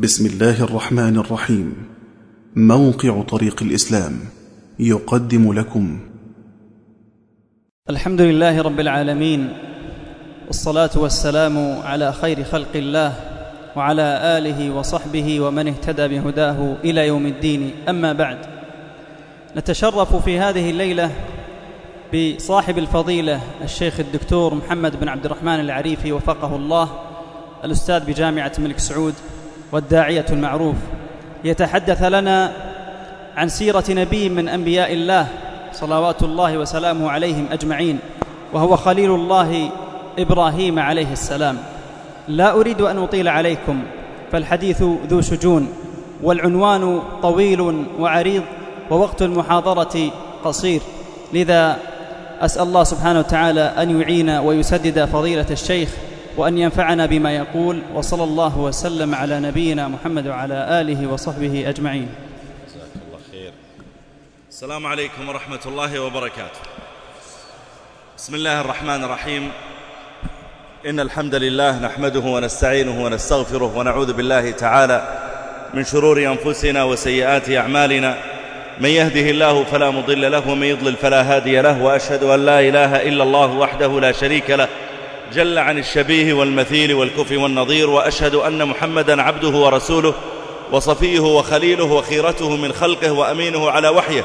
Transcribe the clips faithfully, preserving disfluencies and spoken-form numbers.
بسم الله الرحمن الرحيم. موقع طريق الإسلام يقدم لكم الحمد لله رب العالمين، والصلاة والسلام على خير خلق الله وعلى آله وصحبه ومن اهتدى بهداه إلى يوم الدين. أما بعد، نتشرف في هذه الليلة بصاحب الفضيلة الشيخ الدكتور محمد بن عبد الرحمن العريفي وفقه الله، الأستاذ بجامعة الملك سعود والداعية المعروف، يتحدث لنا عن سيرة نبي من أنبياء الله صلوات الله وسلامه عليهم أجمعين، وهو خليل الله إبراهيم عليه السلام. لا أريد أن أطيل عليكم، فالحديث ذو شجون، والعنوان طويل وعريض، ووقت المحاضرة قصير، لذا أسأل الله سبحانه وتعالى أن يعين ويسدد فضيلة الشيخ، وأن ينفعنا بما يقول، وصلى الله وسلم على نبينا محمد وعلى آله وصحبه أجمعين. جزاك الله خير. السلام عليكم ورحمة الله وبركاته. بسم الله الرحمن الرحيم. إن الحمد لله نحمده ونستعينه ونستغفره، ونعوذ بالله تعالى من شرور أنفسنا وسيئات أعمالنا. من يهده الله فلا مضل له، ومن يضلل فلا هادي له، وأشهد أن لا إله إلا الله وحده لا شريك له جل عن الشبيه والمثيل والكفء والنظير، وأشهد أن محمدا عبده ورسوله وصفيه وخليله وخيرته من خلقه وأمينه على وحيه،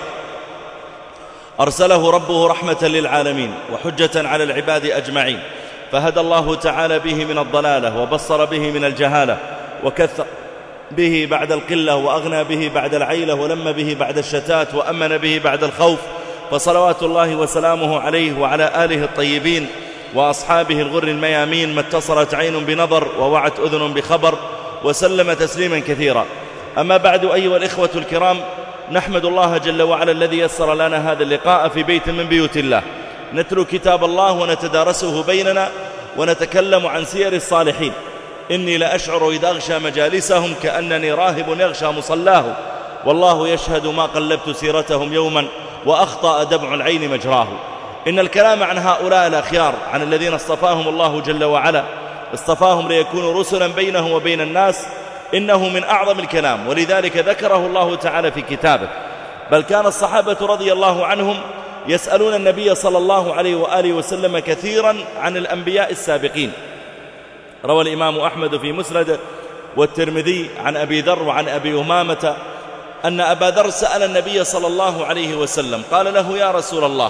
أرسله ربه رحمة للعالمين وحجة على العباد أجمعين، فهدى الله تعالى به من الضلالة، وبصر به من الجهالة، وكثر به بعد القلة، وأغنى به بعد العيلة، ولم به بعد الشتات، وأمن به بعد الخوف. فصلوات الله وسلامه عليه وعلى آله الطيبين وأصحابه الغر الميامين، ما اتصلت عين بنظر ووعت أذن بخبر، وسلم تسليما كثيرا. أما بعد، أيها الإخوة الكرام، نحمد الله جل وعلا الذي يسر لنا هذا اللقاء في بيت من بيوت الله، نتلو كتاب الله ونتدارسه بيننا، ونتكلم عن سير الصالحين. إني لأشعر إذا أغشى مجالسهم كأنني راهب يغشى مصلاه، والله يشهد ما قلبت سيرتهم يوما وأخطأ دمع العين مجراه. إن الكلام عن هؤلاء الأخيار، عن الذين اصطفاهم الله جل وعلا، اصطفاهم ليكونوا رسلا بينه وبين الناس، إنه من أعظم الكلام، ولذلك ذكره الله تعالى في كتابه. بل كان الصحابة رضي الله عنهم يسألون النبي صلى الله عليه وآله وسلم كثيرا عن الأنبياء السابقين. روى الإمام أحمد في مسنده والترمذي عن أبي ذر وعن أبي أمامة أن أبا ذر سأل النبي صلى الله عليه وسلم، قال له: يا رسول الله،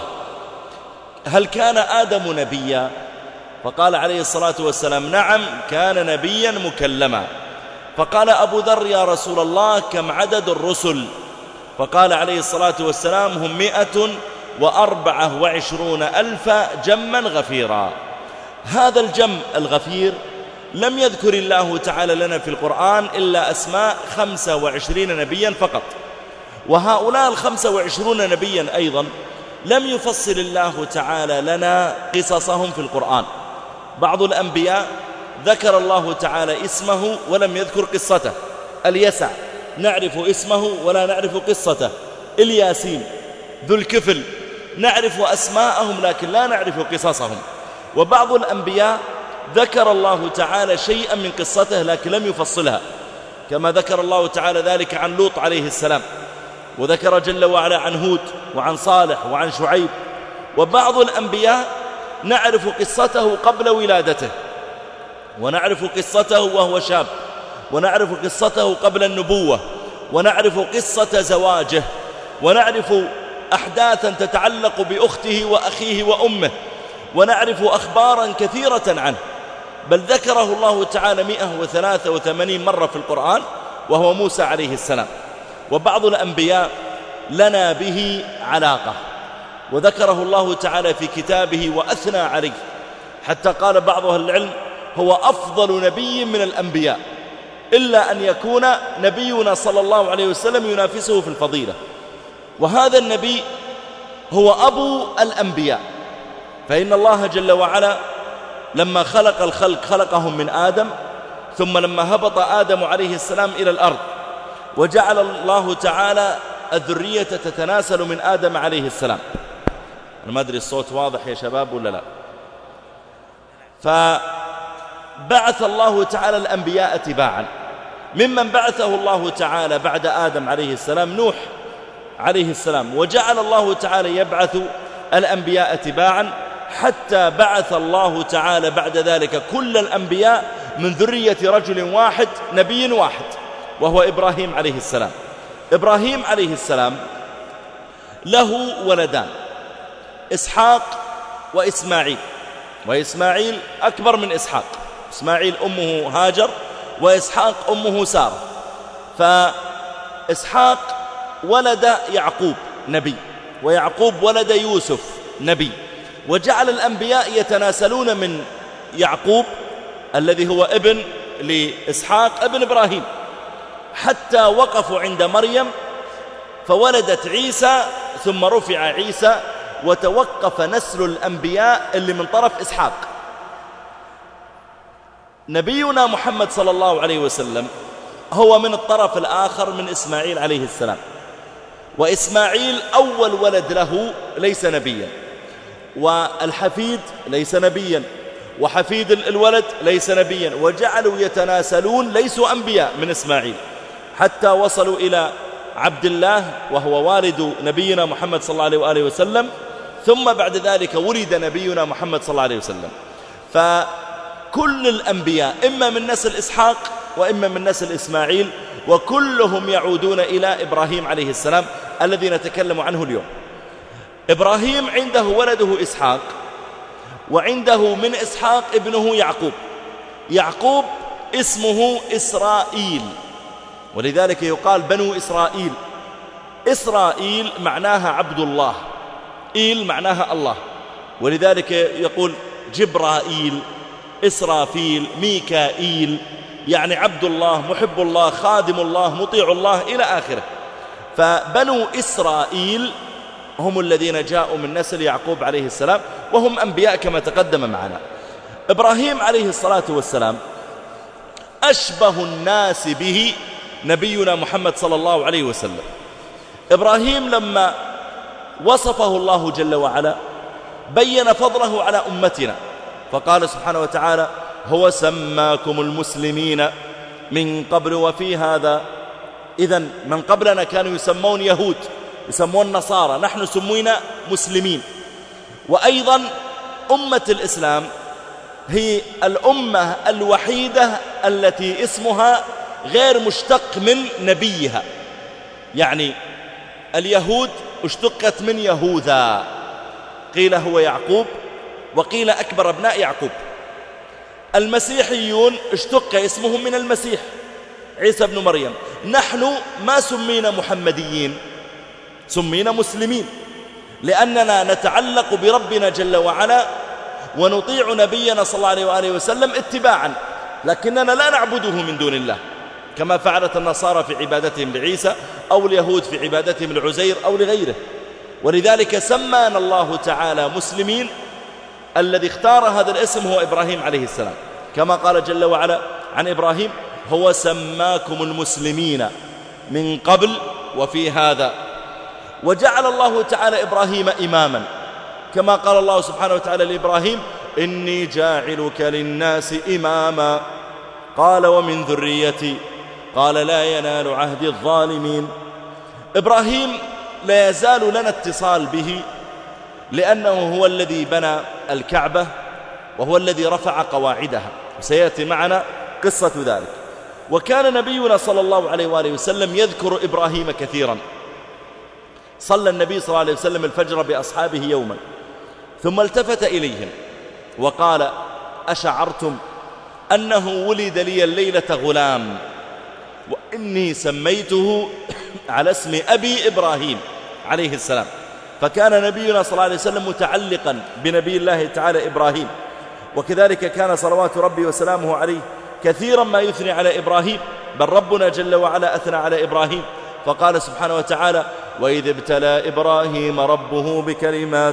هل كان آدم نبيا؟ فقال عليه الصلاة والسلام: نعم، كان نبيا مكلما. فقال أبو ذر: يا رسول الله، كم عدد الرسل؟ فقال عليه الصلاة والسلام: هم مئة وأربعة وعشرون ألف جما غفيرا. هذا الجم الغفير لم يذكر الله تعالى لنا في القرآن إلا أسماء خمسة وعشرين نبيا فقط، وهؤلاء الخمسة وعشرون نبيا أيضا لم يفصل الله تعالى لنا قصصهم في القرآن. بعض الأنبياء ذكر الله تعالى اسمه ولم يذكر قصته. اليسع نعرف اسمه ولا نعرف قصته. الياسين، ذو الكفل، نعرف أسماءهم لكن لا نعرف قصصهم. وبعض الأنبياء ذكر الله تعالى شيئا من قصته لكن لم يفصلها، كما ذكر الله تعالى ذلك عن لوط عليه السلام، وذكر جل وعلا عن هود وعن صالح وعن شعيب. وبعض الأنبياء نعرف قصته قبل ولادته، ونعرف قصته وهو شاب، ونعرف قصته قبل النبوة، ونعرف قصة زواجه، ونعرف أحداثا تتعلق بأخته وأخيه وأمه، ونعرف أخبارا كثيرة عنه. بل ذكره الله تعالى مئة وثلاثة وثمانين مرة في القرآن، وهو موسى عليه السلام. وبعض الأنبياء لنا به علاقة، وذكره الله تعالى في كتابه وأثنى عليه، حتى قال بعض أهل العلم: هو أفضل نبي من الأنبياء، إلا أن يكون نبينا صلى الله عليه وسلم ينافسه في الفضيلة. وهذا النبي هو أبو الأنبياء، فإن الله جل وعلا لما خلق الخلق خلقهم من آدم، ثم لما هبط آدم عليه السلام إلى الأرض، وجعل الله تعالى الذرية تتناسل من آدم عليه السلام. أنا ما أدري الصوت واضح يا شباب ولا لا؟ فبعث الله تعالى الأنبياء تباعا، ممن بعثه الله تعالى بعد آدم عليه السلام نوح عليه السلام، وجعل الله تعالى يبعث الأنبياء تباعا حتى بعث الله تعالى بعد ذلك كل الأنبياء من ذرية رجل واحد نبي واحد، وهو إبراهيم عليه السلام. إبراهيم عليه السلام له ولدان، إسحاق وإسماعيل، وإسماعيل أكبر من إسحاق، إسماعيل أمه هاجر وإسحاق أمه سارة. فإسحاق ولد يعقوب نبي، ويعقوب ولد يوسف نبي، وجعل الأنبياء يتناسلون من يعقوب الذي هو ابن لإسحاق ابن إبراهيم، حتى وقفوا عند مريم فولدت عيسى، ثم رفع عيسى وتوقف نسل الأنبياء اللي من طرف إسحاق. نبينا محمد صلى الله عليه وسلم هو من الطرف الآخر من إسماعيل عليه السلام، وإسماعيل أول ولد له ليس نبيا، والحفيد ليس نبيا، وحفيد الولد ليس نبيا، وجعلوا يتناسلون ليسوا أنبياء من إسماعيل حتى وصلوا إلى عبد الله وهو والد نبينا محمد صلى الله عليه وآله وسلم، ثم بعد ذلك ولد نبينا محمد صلى الله عليه وسلم. فكل الأنبياء إما من نسل إسحاق وإما من نسل إسماعيل، وكلهم يعودون إلى إبراهيم عليه السلام الذي نتكلم عنه اليوم. إبراهيم عنده ولده إسحاق، وعنده من إسحاق ابنه يعقوب. يعقوب اسمه إسرائيل، ولذلك يقال بنو إسرائيل. إسرائيل معناها عبد الله، إيل معناها الله، ولذلك يقول جبرائيل، إسرافيل، ميكائيل، يعني عبد الله، محب الله، خادم الله، مطيع الله إلى آخره. فبنو إسرائيل هم الذين جاءوا من نسل يعقوب عليه السلام، وهم أنبياء كما تقدم معنا. إبراهيم عليه الصلاة والسلام أشبه الناس به نبينا محمد صلى الله عليه وسلم. إبراهيم لما وصفه الله جل وعلا بين فضله على أمتنا، فقال سبحانه وتعالى: هو سماكم المسلمين من قبل وفي هذا. إذن من قبلنا كانوا يسمون يهود، يسمون نصارى، نحن سمينا مسلمين. وأيضا أمة الإسلام هي الأمة الوحيدة التي اسمها غير مشتق من نبيها، يعني اليهود اشتقت من يهوذا، قيل هو يعقوب وقيل أكبر أبناء يعقوب. المسيحيون اشتق اسمهم من المسيح عيسى بن مريم. نحن ما سمينا محمديين، سمينا مسلمين، لأننا نتعلق بربنا جل وعلا ونطيع نبينا صلى الله عليه وآله وسلم اتباعا، لكننا لا نعبده من دون الله كما فعلت النصارى في عبادتهم لعيسى، أو اليهود في عبادتهم لعزير أو لغيره. ولذلك سمانا الله تعالى مسلمين. الذي اختار هذا الاسم هو إبراهيم عليه السلام، كما قال جل وعلا عن إبراهيم: هو سماكم المسلمين من قبل وفي هذا. وجعل الله تعالى إبراهيم إماما، كما قال الله سبحانه وتعالى لإبراهيم: إني جاعلك للناس إماما. قال: ومن ذريتي. قال: لا ينال عهد الظالمين. إبراهيم لا يزال لنا اتصال به، لأنه هو الذي بنى الكعبة وهو الذي رفع قواعدها، وسيأتي معنا قصة ذلك. وكان نبينا صلى الله عليه وآله وسلم يذكر إبراهيم كثيرا. صلى النبي صلى الله عليه وسلم الفجر بأصحابه يوما، ثم التفت إليهم وقال: أشعرتم أنه ولد لي الليلة غلام، وإني سميته على اسم أبي إبراهيم عليه السلام. فكان نبينا صلى الله عليه وسلم متعلقا بنبي الله تعالى إبراهيم، وكذلك كان صلوات ربي وسلامه عليه كثيرا ما يثني على إبراهيم، بل ربنا جل وعلا أثنى على إبراهيم، فقال سبحانه وتعالى: وإذ ابتلى إبراهيم ربه بكلمات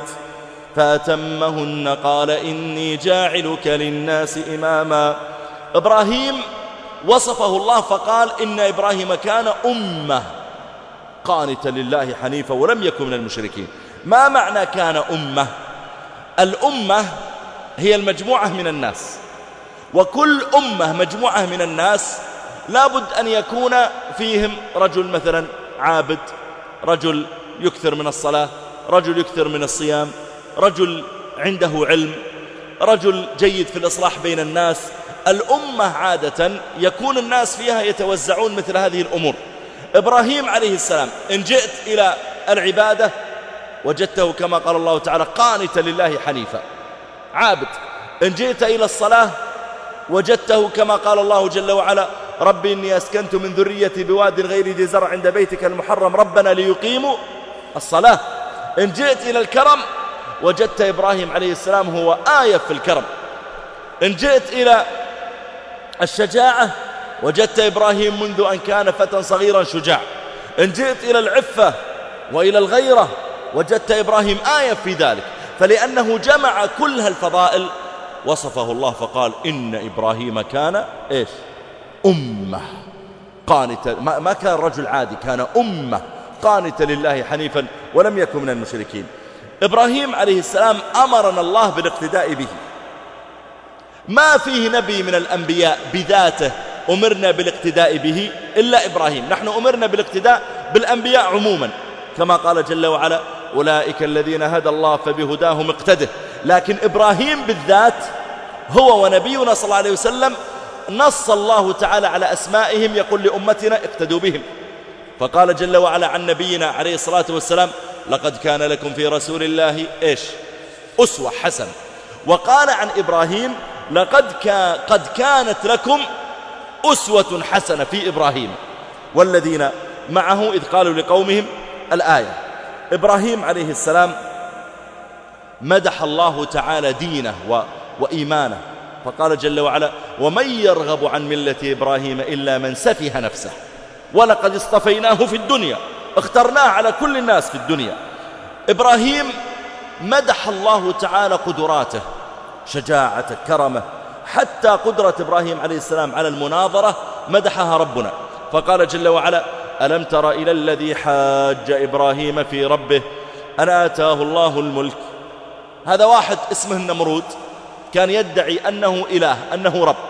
فأتمهن قال إني جاعلك للناس إماما. إبراهيم وصفه الله فقال: إن إبراهيم كان أمة قانتا لله حنيفا ولم يكن من المشركين. ما معنى كان أمة؟ الأمة هي المجموعة من الناس، وكل أمة مجموعة من الناس لابد أن يكون فيهم رجل مثلا عابد، رجل يكثر من الصلاة، رجل يكثر من الصيام، رجل عنده علم، رجل جيد في الإصلاح بين الناس. الأمة عادة يكون الناس فيها يتوزعون مثل هذه الأمور. إبراهيم عليه السلام إن جئت إلى العبادة وجدته كما قال الله تعالى قانتا لله حنيفا، عابد. إن جئت إلى الصلاة وجدته كما قال الله جل وعلا ربي إني أسكنت من ذريتي بواد غير ذي زرع عند بيتك المحرم ربنا ليقيموا الصلاة. إن جئت إلى الكرم وجدت إبراهيم عليه السلام هو آية في الكرم. إن جئت إلى الشجاعة وجدت إبراهيم منذ أن كان فتى صغيرا شجاع. إن جئت إلى العفة وإلى الغيرة وجدت إبراهيم آية في ذلك، فلأنه جمع كل هالفضائل وصفه الله فقال إن إبراهيم كان إيش؟ أمة قانتة. ما كان رجل عادي، كان أمة قانتة لله حنيفا ولم يكن من المشركين. إبراهيم عليه السلام أمرنا الله بالاقتداء به. ما فيه نبي من الأنبياء بذاته أمرنا بالاقتداء به إلا إبراهيم. نحن أمرنا بالاقتداء بالأنبياء عموما كما قال جل وعلا أولئك الذين هدى الله فبهداهم اقتده. لكن إبراهيم بالذات هو ونبينا صلى الله عليه وسلم نص الله تعالى على أسمائهم يقول لأمتنا اقتدوا بهم. فقال جل وعلا عن نبينا عليه الصلاة والسلام لقد كان لكم في رسول الله إيش؟ أسوة حسنة. وقال عن إبراهيم لقد كان قد كانت لكم أسوة حسنة في إبراهيم والذين معه إذ قالوا لقومهم الآية. إبراهيم عليه السلام مدح الله تعالى دينه و... وإيمانه، فقال جل وعلا ومن يرغب عن ملة إبراهيم إلا من سفه نفسه ولقد اصطفيناه في الدنيا، اخترناه على كل الناس في الدنيا. إبراهيم مدح الله تعالى قدراته، شجاعته، كرمه، حتى قدرة إبراهيم عليه السلام على المناظرة مدحها ربنا، فقال جل وعلا ألم تر إلى الذي حاج إبراهيم في ربه أن آتاه الله الملك. هذا واحد اسمه النمرود كان يدعي أنه إله، أنه رب،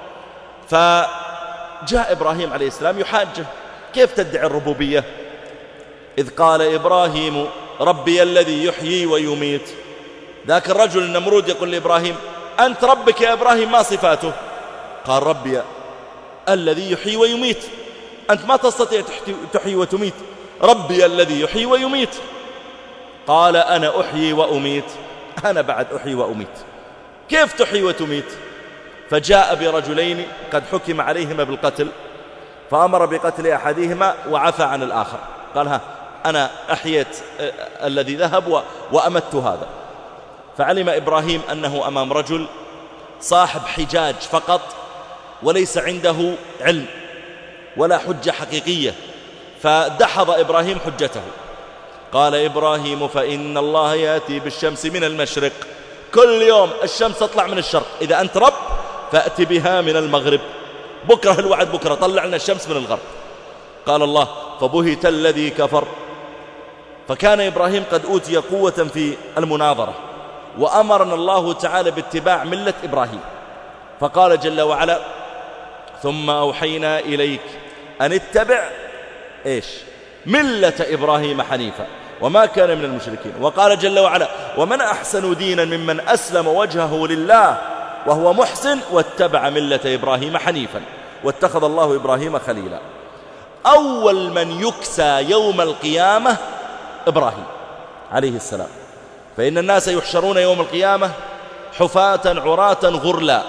فجاء إبراهيم عليه السلام يحاجه كيف تدعي الربوبية؟ إذ قال إبراهيم ربي الذي يحيي ويميت. ذاك الرجل النمرود يقول لإبراهيم أنت ربك يا إبراهيم ما صفاته؟ قال ربي الذي يحيي ويميت، أنت ما تستطيع تحيي وتميت، ربي الذي يحيي ويميت. قال أنا أحيي وأميت، أنا بعد أحيي وأميت. كيف تحيي وتميت؟ فجاء برجلين قد حكم عليهما بالقتل فأمر بقتل أحدهما وعفى عن الآخر، قال ها أنا أحييت الذي ذهب وأمت هذا. فعلم إبراهيم أنه أمام رجل صاحب حجاج فقط وليس عنده علم ولا حجة حقيقية، فدحض إبراهيم حجته. قال إبراهيم فإن الله يأتي بالشمس من المشرق، كل يوم الشمس تطلع من الشرق، إذا أنت رب فأتي بها من المغرب، بكرة الوعد بكرة طلع لنا الشمس من الغرب. قال الله فبهت الذي كفر. فكان إبراهيم قد أوتي قوة في المناظرة، وأمرنا الله تعالى باتباع ملة إبراهيم، فقال جل وعلا ثم أوحينا إليك أن اتبع إيش؟ ملة إبراهيم حنيفا وما كان من المشركين. وقال جل وعلا ومن أحسن دينا ممن أسلم وجهه لله وهو محسن واتبع ملة إبراهيم حنيفا واتخذ الله إبراهيم خليلا. أول من يكسى يوم القيامة إبراهيم عليه السلام، فإن الناس يحشرون يوم القيامة حفاة عراة غرلا،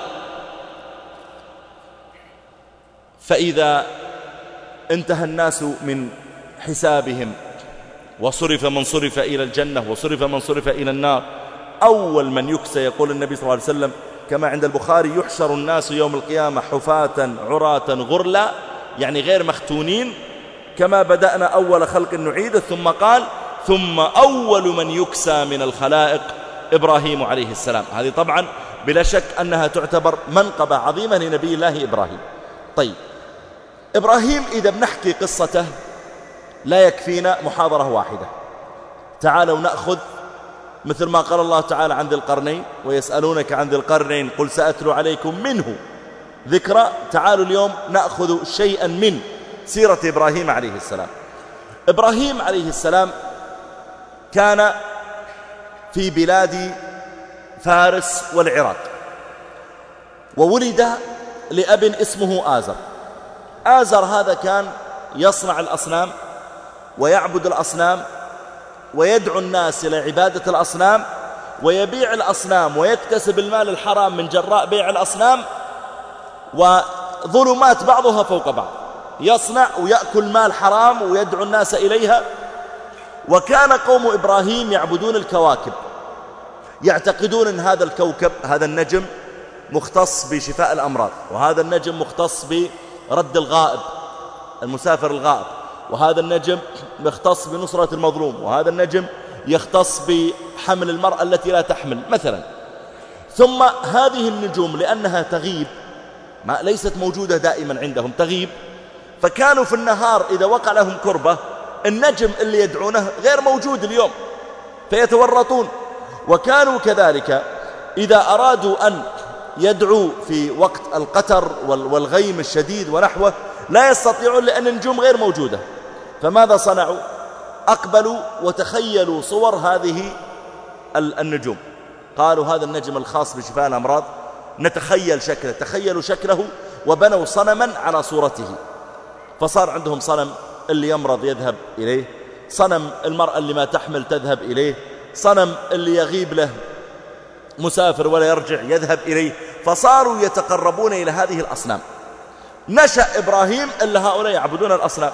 فإذا انتهى الناس من حسابهم وصرف من صرف إلى الجنة وصرف من صرف إلى النار، أول من يكسى يقول النبي صلى الله عليه وسلم كما عند البخاري يحشر الناس يوم القيامة حفاة عراة غرلا، يعني غير مختونين، كما بدأنا أول خلق نعيده. ثم قال ثم أول من يكسى من الخلائق إبراهيم عليه السلام. هذه طبعا بلا شك أنها تعتبر منقبة عظيمة لنبي الله إبراهيم. طيب إبراهيم إذا بنحكي قصته لا يكفينا محاضرة واحدة. تعالوا نأخذ مثل ما قال الله تعالى عن ذي القرنين ويسألونك عن ذي القرنين قل سأتلو عليكم منه ذكرى، تعالوا اليوم نأخذ شيئا من سيرة إبراهيم عليه السلام. إبراهيم عليه السلام كان في بلاد فارس والعراق، وولد لأب اسمه آزر. آزر هذا كان يصنع الأصنام ويعبد الأصنام ويدعو الناس إلى عبادة الأصنام ويبيع الأصنام ويكتسب المال الحرام من جراء بيع الأصنام، وظلمات بعضها فوق بعض، يصنع ويأكل مال حرام ويدعو الناس إليها. وكان قوم إبراهيم يعبدون الكواكب، يعتقدون أن هذا الكوكب، هذا النجم مختص بشفاء الأمراض، وهذا النجم مختص برد الغائب، المسافر الغائب، وهذا النجم مختص بنصرة المظلوم، وهذا النجم يختص بحمل المرأة التي لا تحمل مثلا. ثم هذه النجوم لأنها تغيب، ما ليست موجودة دائما عندهم، تغيب، فكانوا في النهار إذا وقع لهم كربة النجم اللي يدعونه غير موجود اليوم فيتورطون. وكانوا كذلك إذا أرادوا أن يدعوا في وقت القتر والغيم الشديد ونحوه لا يستطيعون لأن النجوم غير موجودة. فماذا صنعوا؟ أقبلوا وتخيلوا صور هذه النجوم، قالوا هذا النجم الخاص بشفاء الأمراض نتخيل شكله، تخيلوا شكله وبنوا صنما على صورته. فصار عندهم صنم اللي يمرض يذهب إليه، صنم المرأة اللي ما تحمل تذهب إليه، صنم اللي يغيب له مسافر ولا يرجع يذهب إليه، فصاروا يتقربون إلى هذه الأصنام. نشأ إبراهيم إلا هؤلاء يعبدون الأصنام.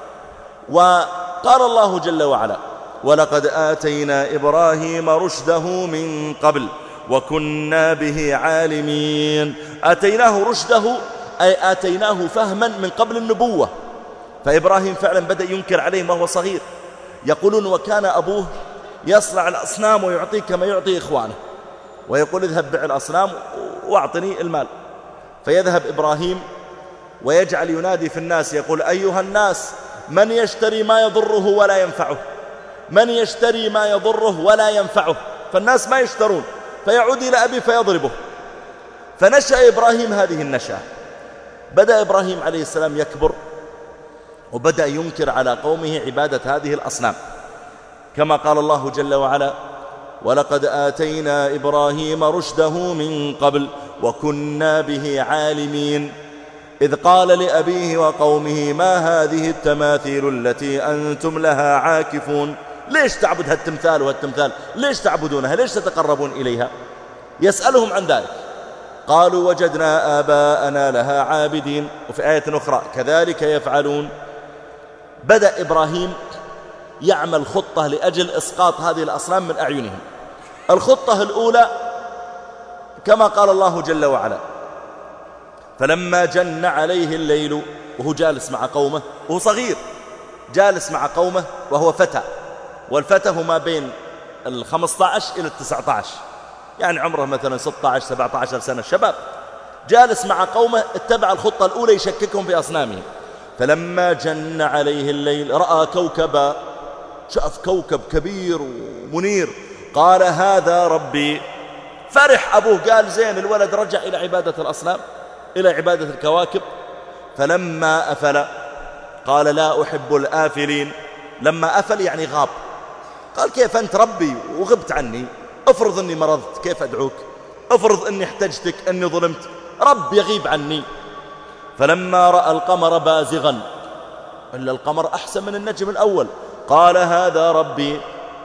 وقال الله جل وعلا: ولقد آتينا إبراهيم رشده من قبل وكنا به عالمين. آتيناه رشده أي آتيناه فهما من قبل النبوة. فإبراهيم فعلا بدأ ينكر عليهم وهو صغير، يقولون وكان أبوه يصنع الأصنام ويعطيه كما يعطي إخوانه، ويقول اذهب بيع الأصنام واعطني المال. فيذهب إبراهيم ويجعل ينادي في الناس يقول: أيها الناس، من يشتري ما يضره ولا ينفعه، من يشتري ما يضره ولا ينفعه. فالناس ما يشترون، فيعود إلى أبي فيضربه. فنشأ إبراهيم هذه النشأة. بدأ إبراهيم عليه السلام يكبر وبدأ ينكر على قومه عبادة هذه الأصنام، كما قال الله جل وعلا: ولقد آتينا إبراهيم رشده من قبل وكنا به عالمين إذ قال لأبيه وقومه ما هذه التماثيل التي أنتم لها عاكفون. ليش تعبد هالتمثال وهالتمثال؟ ليش تعبدونها؟ ليش تتقربون إليها؟ يسألهم عن ذلك. قالوا وجدنا آباءنا لها عابدين. وفي آية أخرى كذلك يفعلون. بدأ إبراهيم يعمل خطة لأجل إسقاط هذه الأصنام من أعينهم. الخطة الأولى كما قال الله جل وعلا: فلما جن عليه الليل، وهو جالس مع قومه وهو صغير، جالس مع قومه وهو فتى، والفتى هو ما بين الخمسة عشر إلى التسعة عشر، يعني عمره مثلا ستة عشر سبعة عشر سنة، شباب، جالس مع قومه اتبع الخطة الأولى يشككهم في أصنامهم. فلما جن عليه الليل رأى كوكبا، شاف كوكب كبير ومنير، قال هذا ربي. فرح أبوه، قال زين الولد رجع إلى عبادة الأصنام، إلى عبادة الكواكب. فلما أفل قال لا أحب الآفلين. لما أفل يعني غاب، قال كيف أنت ربي وغبت عني؟ افرض أني مرضت كيف أدعوك؟ افرض أني احتجتك، أني ظلمت، رب يغيب عني. فلما رأى القمر بازغا، إلا القمر أحسن من النجم الأول، قال هذا ربي.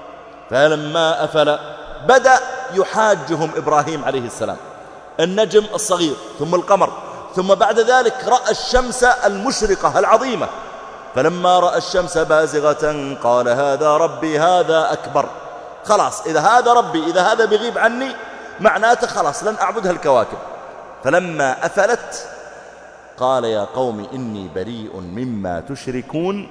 فلما أفل بدأ يحاجهم إبراهيم عليه السلام، النجم الصغير ثم القمر، ثم بعد ذلك رأى الشمس المشرقة العظيمة. فلما رأى الشمس بازغة قال هذا ربي هذا أكبر. خلاص إذا هذا ربي، إذا هذا بيغيب عني معناته خلاص لن أعبدها الكواكب. فلما أفلت قال يا قوم إني بريء مما تشركون.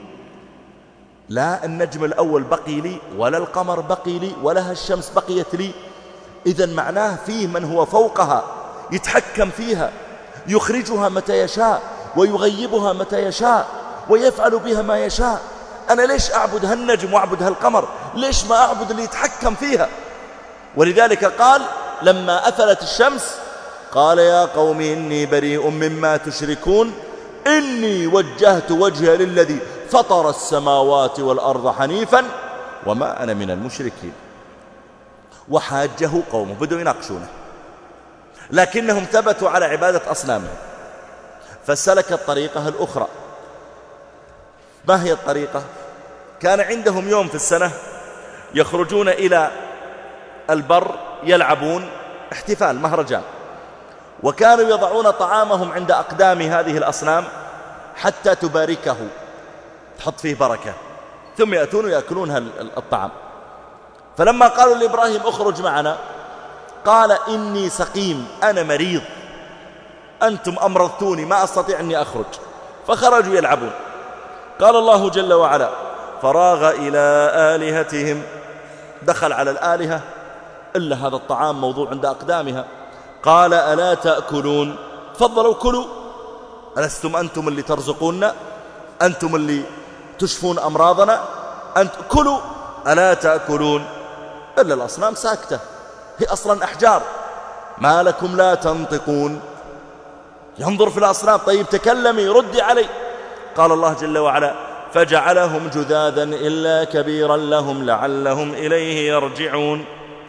لا النجم الأول بقي لي ولا القمر بقي لي ولا الشمس بقيت لي. إذن معناه فيه من هو فوقها يتحكم فيها، يخرجها متى يشاء ويغيبها متى يشاء ويفعل بها ما يشاء. أنا ليش أعبد هالنجم وأعبد هالقمر؟ ليش ما أعبد اللي يتحكم فيها؟ ولذلك قال لما أفلت الشمس قال يا قوم إني بريء مما تشركون إني وجهت وجهي للذي فطر السماوات والأرض حنيفا وما أنا من المشركين. وحاجه قومه، بدوا يناقشونه، لكنهم ثبتوا على عبادة أصنامهم، فسلك الطريقة الأخرى. ما هي الطريقة؟ كان عندهم يوم في السنة يخرجون إلى البر يلعبون، احتفال مهرجان، وكانوا يضعون طعامهم عند أقدام هذه الأصنام حتى تباركه، تحط فيه بركة، ثم يأتون ويأكلون الطعام. فلما قالوا لإبراهيم اخرج معنا قال إني سقيم، أنا مريض، أنتم أمرضتوني ما أستطيع أني أخرج. فخرجوا يلعبون. قال الله جل وعلا فراغ إلى آلهتهم، دخل على الآلهة إلا هذا الطعام موضوع عند أقدامها. قال ألا تأكلون؟ تفضلوا كلوا، ألستم أنتم اللي ترزقوننا، أنتم اللي تشفون أمراضنا، أنت كلوا ألا تأكلون؟ إلا الأصنام ساكتة، هي أصلا أحجار، ما لكم لا تنطقون؟ ينظر في الأصنام، طيب تكلمي ردي علي. قال الله جل وعلا فجعلهم جذاذا إلا كبيرا لهم لعلهم إليه يرجعون.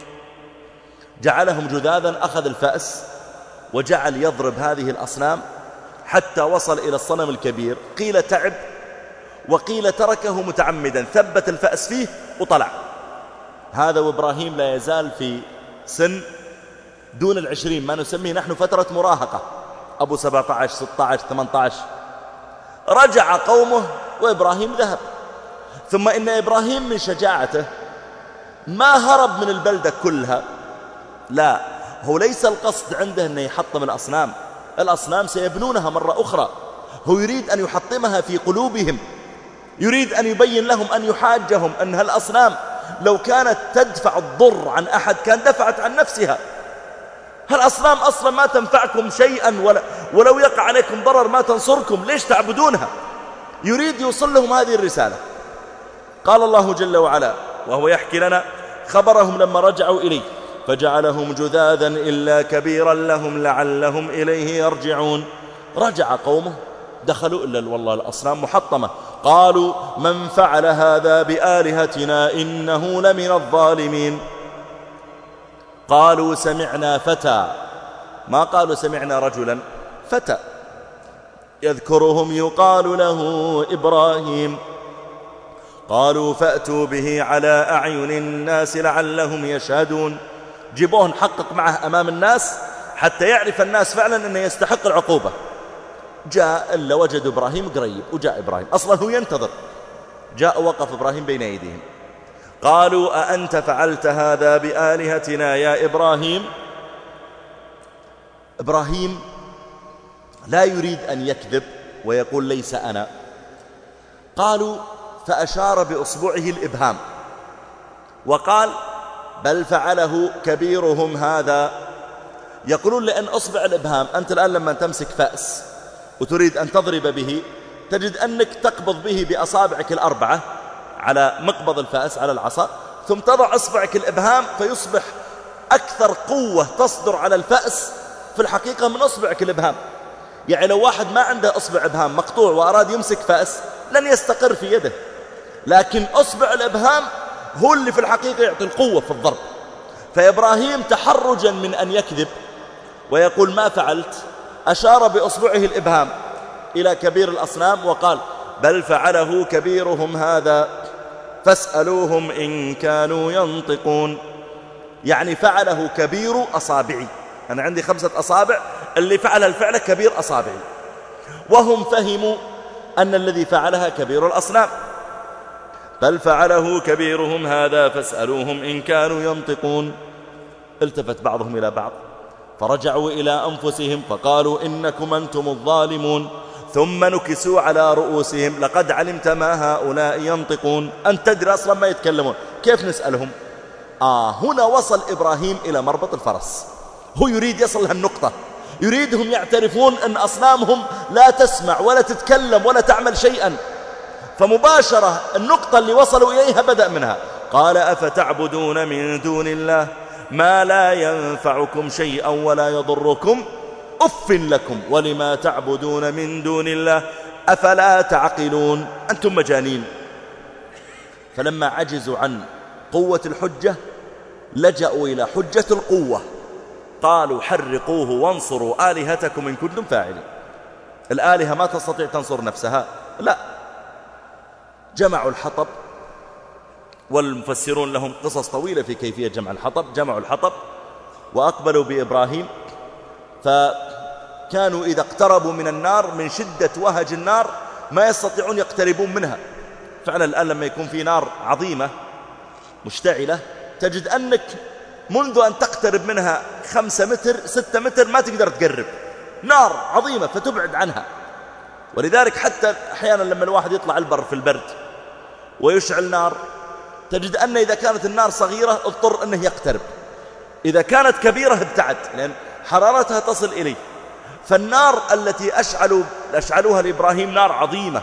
جعلهم جذاذا، أخذ الفأس وجعل يضرب هذه الأصنام حتى وصل إلى الصنم الكبير. قيل تعب وقيل تركه متعمدا، ثبت الفأس فيه وطلع. هذا وإبراهيم لا يزال في سن دون العشرين، ما نسميه نحن فترة مراهقة، أبو سبعة عشر ستة عشر ثمانية عشر. رجع قومه وإبراهيم ذهب. ثم إن إبراهيم من شجاعته ما هرب من البلدة كلها، لا، هو ليس القصد عنده أنه يحطم الأصنام، الأصنام سيبنونها مرة أخرى، هو يريد أن يحطمها في قلوبهم، يريد أن يبين لهم، أن يحاجهم أن هالأصنام لو كانت تدفع الضر عن أحد كان دفعت عن نفسها. هالأصنام أصلا ما تنفعكم شيئا، ولا ولو يقع عليكم ضرر ما تنصركم، ليش تعبدونها؟ يريد يوصل لهم هذه الرسالة. قال الله جل وعلا وهو يحكي لنا خبرهم لما رجعوا إليه فجعلهم جذاذا إلا كبيرا لهم لعلهم إليه يرجعون. رجع قومه، دخلوا إلا والله الأصنام محطمة. قالوا من فعل هذا بآلهتنا إنه لمن الظالمين. قالوا سمعنا فتى، ما قالوا سمعنا رجلا، فتى يذكرهم يقال له إبراهيم. قالوا فأتوا به على أعين الناس لعلهم يشهدون. جيبوه نحقق معه أمام الناس حتى يعرف الناس فعلا أنه يستحق العقوبة. جاء إلا وجد إبراهيم قريب، وجاء إبراهيم أصلا هو ينتظر، جاء وقف إبراهيم بين أيديهم. قالوا أأنت فعلت هذا بآلهتنا يا إبراهيم؟ إبراهيم لا يريد أن يكذب ويقول ليس أنا. قالوا فأشار بأصبعه الإبهام وقال بل فعله كبيرهم هذا. يقولون لأن أصبع الإبهام، أنت الآن لما تمسك فأس وتريد أن تضرب به تجد أنك تقبض به بأصابعك الأربعة على مقبض الفأس على العصا، ثم تضع أصبعك الإبهام فيصبح أكثر قوة تصدر على الفأس في الحقيقة من أصبعك الإبهام. يعني لو واحد ما عنده أصبع إبهام مقطوع وأراد يمسك فأس لن يستقر في يده، لكن أصبع الإبهام هو اللي في الحقيقة يعطي القوة في الضرب. فإبراهيم تحرجا من أن يكذب ويقول ما فعلت، أشار بأصبعه الإبهام إلى كبير الأصنام وقال بل فعله كبيرهم هذا فاسألوهم إن كانوا ينطقون. يعني فعله كبير أصابعي، أنا عندي خمسة أصابع، اللي فعل الفعل كبير أصابعي. وهم فهموا أن الذي فعلها كبير الأصنام. بل فعله كبيرهم هذا فاسألوهم إن كانوا ينطقون. التفت بعضهم إلى بعض فرجعوا إلى أنفسهم فقالوا إنكم أنتم الظالمون. ثم نكسوا على رؤوسهم لقد علمت ما هؤلاء ينطقون. أنت تدري أصلا ما يتكلمون، كيف نسألهم؟ آه هنا وصل إبراهيم إلى مربط الفرس، هو يريد يصل لهالنقطة، يريدهم يعترفون أن أصنامهم لا تسمع ولا تتكلم ولا تعمل شيئا. فمباشرة النقطة اللي وصلوا إليها بدأ منها. قال أفتعبدون من دون الله ما لا ينفعكم شيئا ولا يضركم أف لكم ولما تعبدون من دون الله أفلا تعقلون أنتم مجانين. فلما عجزوا عن قوة الحجة لجأوا إلى حجة القوة، قالوا حرقوه وانصروا آلهتكم إن كنتم فاعلين. الآلهة ما تستطيع تنصر نفسها، لا، جمعوا الحطب، والمفسرون لهم قصص طويلة في كيفية جمع الحطب. جمعوا الحطب وأقبلوا بإبراهيم، فكانوا إذا اقتربوا من النار من شدة وهج النار ما يستطيعون يقتربون منها. فعلا الآن لما يكون في نار عظيمة مشتعلة تجد أنك منذ أن تقترب منها خمسة متر ستة متر ما تقدر تقرب، نار عظيمة فتبعد عنها. ولذلك حتى أحيانا لما الواحد يطلع البر في البرد ويشعل نار تجد أن إذا كانت النار صغيرة اضطر أنه يقترب، إذا كانت كبيرة ابتعد لأن حرارتها تصل إليه. فالنار التي أشعلوا أشعلوها لإبراهيم نار عظيمة،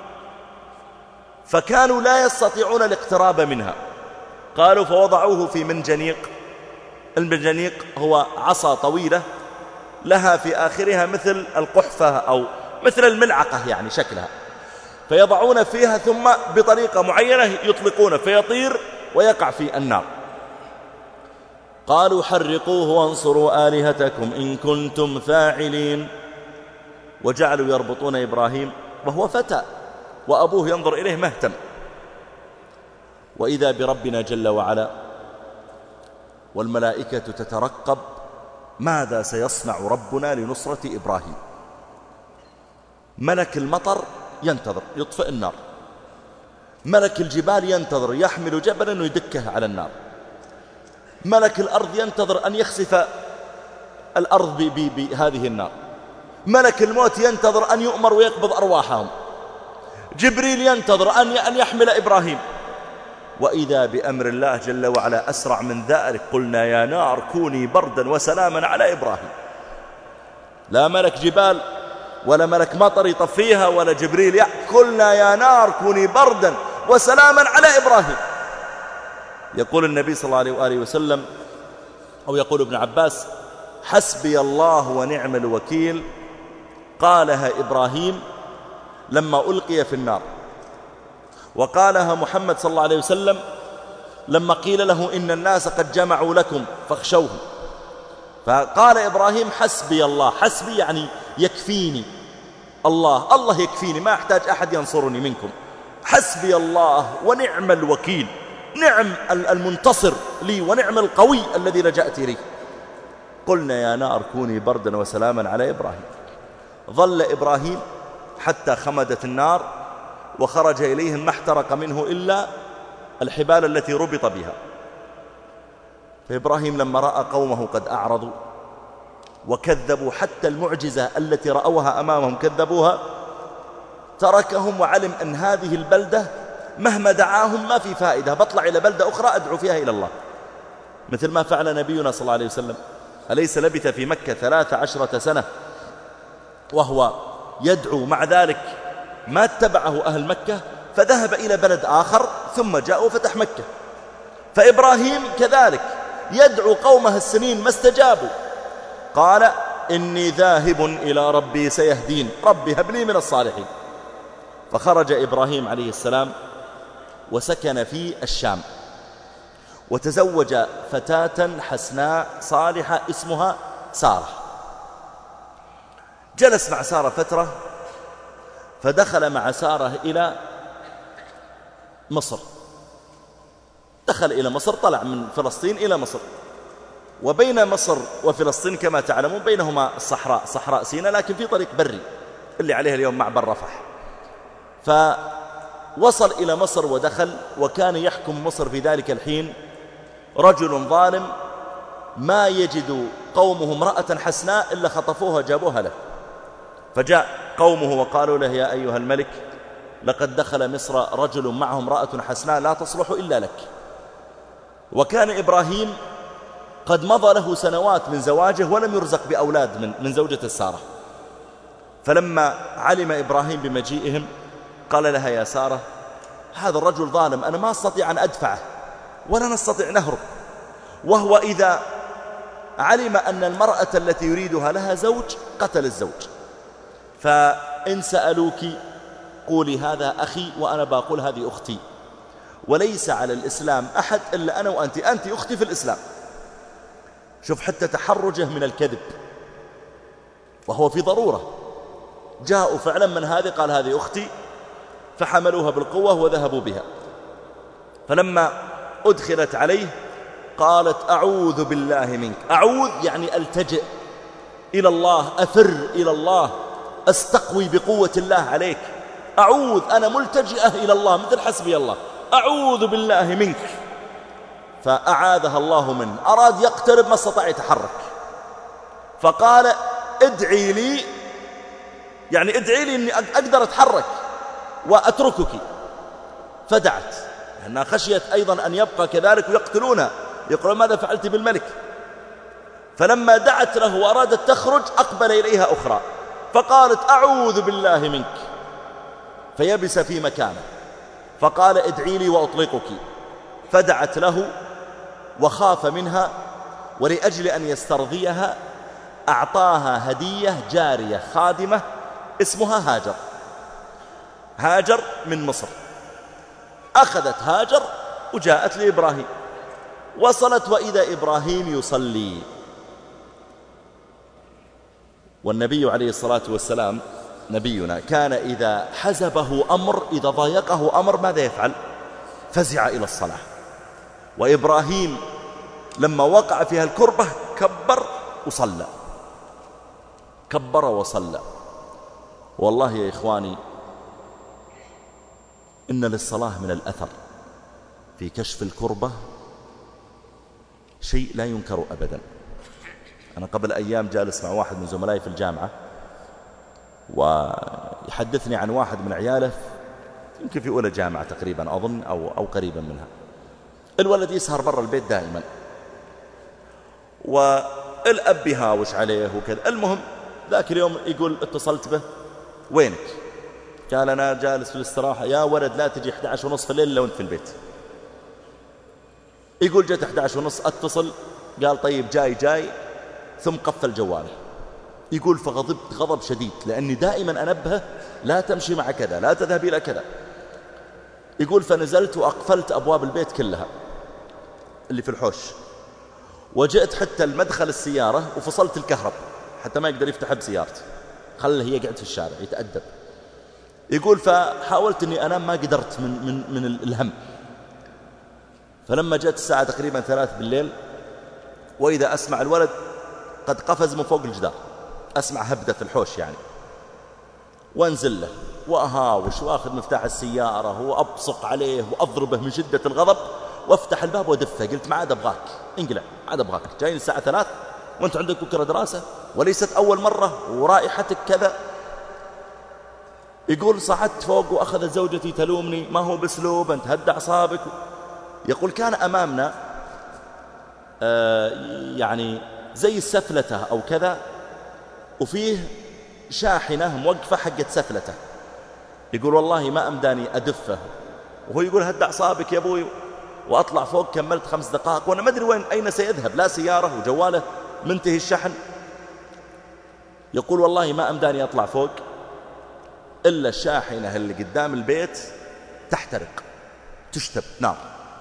فكانوا لا يستطيعون الاقتراب منها. قالوا فوضعوه في منجنيق. المنجنيق هو عصا طويلة لها في آخرها مثل القحفة أو مثل الملعقة يعني شكلها، فيضعون فيها ثم بطريقة معينة يطلقونه فيطير ويقع في النار. قالوا حرقوه وانصروا آلهتكم إن كنتم فاعلين. وجعلوا يربطون إبراهيم وهو فتى وأبوه ينظر إليه مهتم، وإذا بربنا جل وعلا والملائكة تترقب ماذا سيصنع ربنا لنصرة إبراهيم. ملك المطر ينتظر يطفئ النار، ملك الجبال ينتظر يحمل جبلا ويدكه على النار، ملك الأرض ينتظر أن يخسف الأرض بهذه النار، ملك الموت ينتظر أن يؤمر ويقبض أرواحهم، جبريل ينتظر أن يحمل إبراهيم. وإذا بأمر الله جل وعلا أسرع من ذلك. قلنا يا نار كوني بردا وسلاما على إبراهيم. لا ملك جبال ولا ملك مطر يطفيها ولا جبريل، قلنا يا نار كوني بردا وسلاما على إبراهيم. يقول النبي صلى الله عليه وآله وسلم أو يقول ابن عباس حسبي الله ونعم الوكيل، قالها إبراهيم لما ألقي في النار، وقالها محمد صلى الله عليه وسلم لما قيل له إن الناس قد جمعوا لكم فاخشوهم. فقال إبراهيم حسبي الله، حسبي يعني يكفيني الله، الله يكفيني ما أحتاج أحد ينصرني منكم، حسبي الله ونعم الوكيل، نعم المنتصر لي ونعم القوي الذي لجأت إليه. قلنا يا نار كوني بردا وسلاما على إبراهيم. ظل إبراهيم حتى خمدت النار وخرج إليهم ما احترق منه إلا الحبال التي ربط بها. فإبراهيم لما رأى قومه قد أعرضوا وكذبوا حتى المعجزة التي رأوها أمامهم كذبوها، تركهم وعلم أن هذه البلدة مهما دعاهم ما في فائدة، بطلع إلى بلدة أخرى أدعو فيها إلى الله، مثل ما فعل نبينا صلى الله عليه وسلم. أليس لبث في مكة ثلاث عشرة سنة وهو يدعو، مع ذلك ما اتبعه أهل مكة فذهب إلى بلد آخر ثم جاء وفتح مكة. فإبراهيم كذلك يدعو قومه السنين ما استجابوا، قال إني ذاهب إلى ربي سيهدين، ربي هب لي من الصالحين. فخرج إبراهيم عليه السلام وسكن في الشام، وتزوج فتاة حسناء صالحة اسمها سارة. جلس مع سارة فترة، فدخل مع سارة إلى مصر، دخل إلى مصر، طلع من فلسطين إلى مصر، وبين مصر وفلسطين كما تعلمون بينهما الصحراء، صحراء سيناء، لكن في طريق بري اللي عليها اليوم معبر رفح. فوصل إلى مصر ودخل، وكان يحكم مصر في ذلك الحين رجل ظالم ما يجد قومه امرأة حسناء إلا خطفوها جابوها له. فجاء قومه وقالوا له يا أيها الملك لقد دخل مصر رجل معه امرأة حسناء لا تصلح إلا لك. وكان إبراهيم قد مضى له سنوات من زواجه ولم يرزق بأولاد من, من زوجة السارة. فلما علم إبراهيم بمجيئهم قال لها يا سارة هذا الرجل ظالم، أنا ما أستطيع أن أدفعه ولا نستطيع نهرب، وهو إذا علم أن المرأة التي يريدها لها زوج قتل الزوج، فإن سألوك قولي هذا أخي وأنا بقول هذه أختي، وليس على الإسلام أحد إلا أنا وأنت، أنت أختي في الإسلام. شوف حتى تحرجه من الكذب وهو في ضرورة. جاءوا فعلا من هذه قال هذه أختي، فحملوها بالقوة وذهبوا بها. فلما أدخلت عليه قالت أعوذ بالله منك. أعوذ يعني ألتجئ إلى الله، أفر إلى الله، أستقوي بقوة الله عليك. أعوذ، أنا ملتجئة إلى الله مثل حسبي الله، أعوذ بالله منك. فأعاذها الله منه. أراد يقترب ما استطاع يتحرك، فقال ادعي لي، يعني ادعي لي أني أقدر أتحرك وأتركك. فدعت، لأنها خشيت أيضا أن يبقى كذلك ويقتلونها، يقول ماذا فعلت بالملك. فلما دعت له وأرادت تخرج أقبل إليها أخرى فقالت أعوذ بالله منك، فيبس في مكانه. فقال ادعي لي وأطلقك. فدعت له وخاف منها، ولأجل أن يسترضيها أعطاها هدية جارية خادمة اسمها هاجر. هاجر من مصر. أخذت هاجر وجاءت لإبراهيم، وصلت وإذا إبراهيم يصلي. والنبي عليه الصلاة والسلام نبينا كان إذا حزبه أمر، إذا ضايقه أمر ماذا يفعل؟ فزع إلى الصلاة. وإبراهيم لما وقع فيها الكربة كبر وصلى، كبر وصلى. والله يا إخواني إن للصلاة من الأثر في كشف الكربة شيء لا ينكر أبدا. أنا قبل أيام جالس مع واحد من زملائي في الجامعة ويحدثني عن واحد من عياله يمكن في أولى جامعة تقريبا أظن أو, أو قريبا منها. الولد يسهر برا البيت دائما، والأب يهاوش عليه وكذا. المهم ذاك اليوم يقول اتصلت به وينك؟ قال أنا جالس في الاستراحة. يا ولد لا تجي إحدى عشر ونصف الليل إلا وانت في البيت. يقول جت إحدى عشر ونصف أتصل، قال طيب جاي جاي، ثم قفل جواله. يقول فغضبت غضب شديد لأني دائما أنبهه لا تمشي مع كذا، لا تذهب إلى كذا. يقول فنزلت وأقفلت أبواب البيت كلها اللي في الحوش، وجئت حتى المدخل السيارة وفصلت الكهرب حتى ما يقدر يفتح بسيارته، خله يقعد في الشارع يتأدب. يقول فحاولت أني أنام ما قدرت من, من, من الهم. فلما جاءت الساعة تقريبا ثلاث بالليل وإذا أسمع الولد قد قفز من فوق الجدار، أسمع هبدة في الحوش يعني، وانزل له وأهاوش وأخذ مفتاح السيارة وأبصق عليه وأضربه من شدة الغضب وافتح الباب ودفه. قلت ما عاد أبغاك، انقلع، ما عاد أبغاك، جايين الساعة ثلاث وانت عندك بكرة دراسة وليست أول مرة ورائحتك كذا. يقول صعدت فوق وأخذت زوجتي تلومني، ما هو باسلوب، أنت هد أعصابك. يقول كان أمامنا آه يعني زي السفلته أو كذا، وفيه شاحنة موقفة حقت سفلته. يقول والله ما أمداني أدفه، وهو يقول هد أعصابك يا أبوي، وأطلع فوق. كملت خمس دقائق وأنا ما أدري وين أين سيذهب، لا سيارة وجواله منتهي الشحن. يقول والله ما أمداني أطلع فوق إلا الشاحنة اللي قدام البيت تحترق، تشتب نار.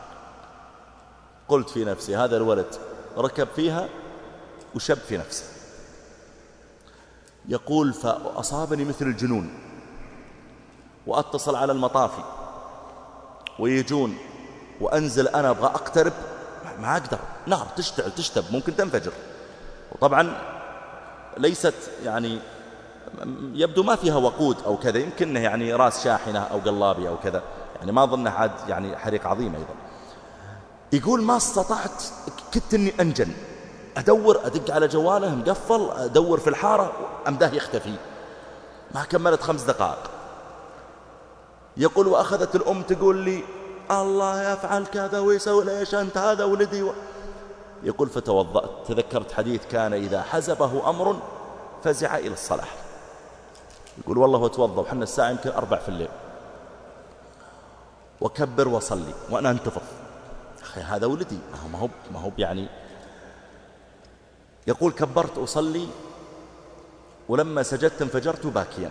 قلت في نفسي هذا الولد ركب فيها وشب في نفسه. يقول فأصابني مثل الجنون، وأتصل على المطافي ويجون، وأنزل أنا أبغى أقترب ما أقدر، نار تشتعل تشتب ممكن تنفجر. وطبعا ليست يعني يبدو ما فيها وقود أو كذا، يمكنه يعني راس شاحنة أو قلابي أو كذا، يعني ما ظنه عاد يعني حريق عظيم أيضا. يقول ما استطعت، كنت أني أنجن، أدور أدق على جواله مقفل، أدور في الحارة أمداه يختفي. ما كملت خمس دقائق. يقول وأخذت الأم تقول لي الله يفعل كذا ويسوي ليش أنت هذا ولدي و... يقول فتوضأت، تذكرت حديث كان إذا حزبه أمر فزع إلى الصلاة. يقول والله وتوضأ وحنا الساعة يمكن أربع في الليل، وكبر وصلي وأنا انتفض. أخي هذا ولدي، ما هو ما هو يعني. يقول كبرت أصلي ولما سجدت انفجرت باكيا،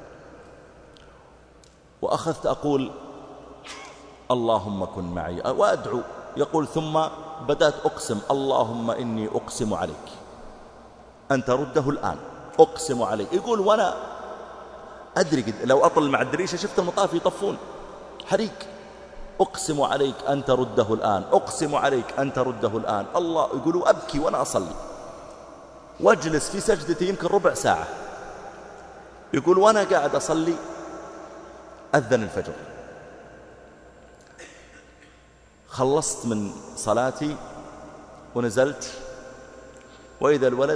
وأخذت أقول اللهم كن معي وأدعو. يقول ثم بدأت أقسم اللهم إني أقسم عليك أن ترده الآن، أقسم عليك. يقول وأنا أدري لو أطل مع الدريشة شفت المطاف يطفون حريق، أقسم عليك أن ترده الآن، أقسم عليك أن ترده الآن. الله يقولوا أبكي وأنا أصلي واجلس في سجدتي يمكن ربع ساعة. يقول وأنا قاعد أصلي أذن الفجر، خلصت من صلاتي ونزلت، وإذا الولد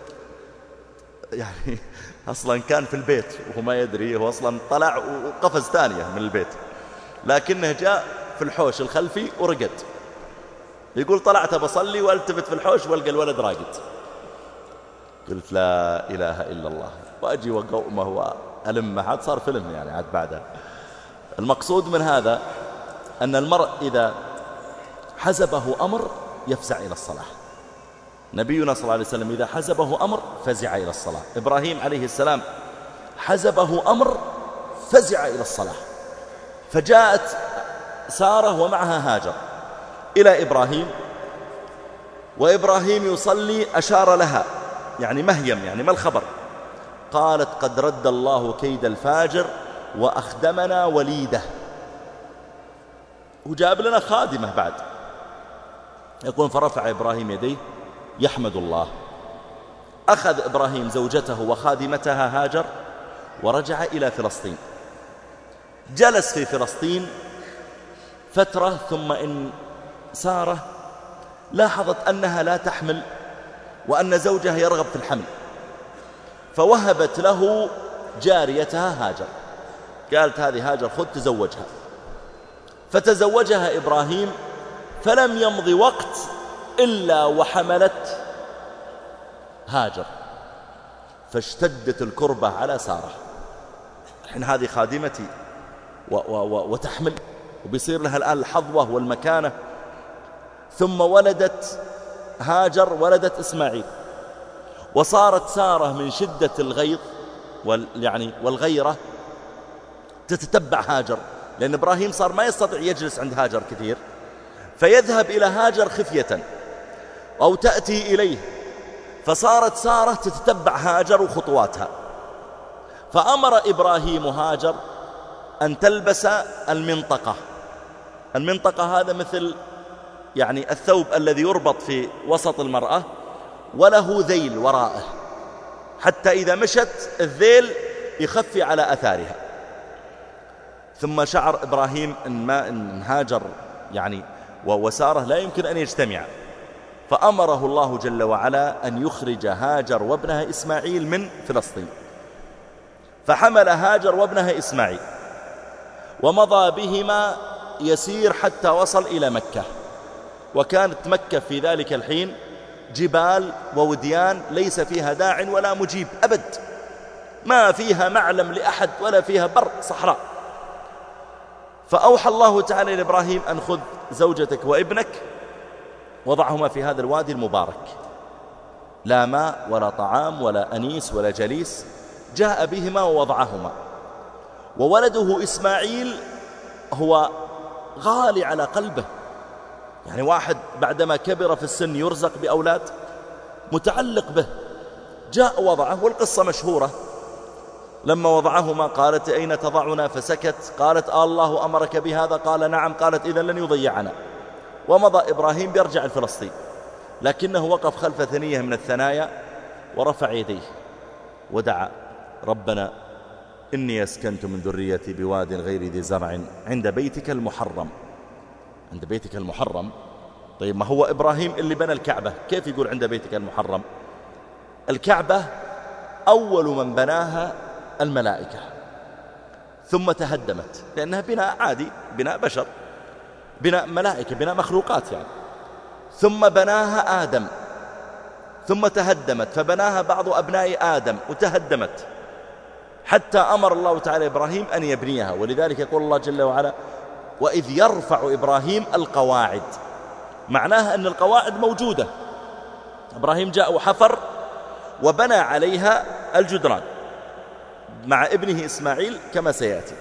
يعني أصلا كان في البيت وهو ما يدري، هو أصلا طلع وقفز ثانية من البيت، لكنه جاء في الحوش الخلفي ورقد. يقول طلعت بصلي والتفت في الحوش والقى الولد راقد. قلت لا إله إلا الله، وأجي وقومه وألمه. عاد صار فيلم يعني عاد بعدها. المقصود من هذا أن المرء إذا حزبه أمر يفزع إلى الصلاة. نبينا صلى الله عليه وسلم إذا حزبه أمر فزع إلى الصلاة. إبراهيم عليه السلام حزبه أمر فزع إلى الصلاة، فجاءت سارة ومعها هاجر إلى إبراهيم، وإبراهيم يصلي أشار لها يعني مهيم، يعني ما الخبر؟ قالت قد رد الله كيد الفاجر وأخدمنا وليده، وجاب لنا خادمة بعد. يقول فرفع إبراهيم يديه يحمد الله. أخذ إبراهيم زوجته وخادمتها هاجر ورجع إلى فلسطين. جلس في فلسطين فترة، ثم إن سارة لاحظت أنها لا تحمل وأن زوجها يرغب في الحمل، فوهبت له جاريتها هاجر. قالت هذه هاجر خذ تزوجها. فتزوجها إبراهيم، فلم يمض وقت إلا وحملت هاجر، فاشتدت الكربة على سارة. الحين هذه خادمتي و و و وتحمل، وبيصير لها الآن الحظوة والمكانة. ثم ولدت هاجر ولدت إسماعيل، وصارت سارة من شدة الغيظ وال يعني والغيرة تتتبع هاجر، لأن إبراهيم صار ما يستطيع يجلس عند هاجر كثير، فيذهب إلى هاجر خفية أو تأتي إليه. فصارت سارة تتتبع هاجر وخطواتها، فأمر إبراهيم هاجر أن تلبس المنطقة. المنطقة هذا مثل يعني الثوب الذي يربط في وسط المرأة وله ذيل وراءه، حتى إذا مشت الذيل يخفي على أثارها. ثم شعر إبراهيم أن ما إن هاجر يعني وسارة لا يمكن أن يجتمع، فأمره الله جل وعلا أن يخرج هاجر وابنها إسماعيل من فلسطين. فحمل هاجر وابنها إسماعيل ومضى بهما يسير حتى وصل إلى مكة. وكانت مكة في ذلك الحين جبال ووديان ليس فيها داع ولا مجيب أبد، ما فيها معلم لأحد ولا فيها بر، صحراء. فأوحى الله تعالى لإبراهيم أن خذ زوجتك وابنك وضعهما في هذا الوادي المبارك، لا ماء ولا طعام ولا أنيس ولا جليس، جاء بهما ووضعهما. وولده إسماعيل هو غالي على قلبه، يعني واحد بعدما كبر في السن يرزق بأولاد متعلق به. جاء وضعه، والقصة مشهورة. لما وضعهما قالت أين تضعنا؟ فسكت. قالت آه الله أمرك بهذا؟ قال نعم. قالت إذن لن يضيعنا. ومضى إبراهيم بيرجع الفلسطين، لكنه وقف خلف ثنية من الثنايا ورفع يديه ودعا ربنا إني أسكنت من ذريتي بواد غير ذي زرع عند بيتك المحرم. عند بيتك المحرم، طيب ما هو إبراهيم اللي بنى الكعبة، كيف يقول عند بيتك المحرم؟ الكعبة أول من بناها الملائكة، ثم تهدمت لأنها بناء عادي، بناء بشر، بناء ملائكة، بناء مخلوقات يعني. ثم بناها آدم، ثم تهدمت، فبناها بعض أبناء آدم وتهدمت، حتى أمر الله تعالى إبراهيم أن يبنيها. ولذلك يقول الله جل وعلا وإذ يرفع إبراهيم القواعد، معناها أن القواعد موجودة، إبراهيم جاء وحفر وبنى عليها الجدران مع ابنه إسماعيل كما سيأتي.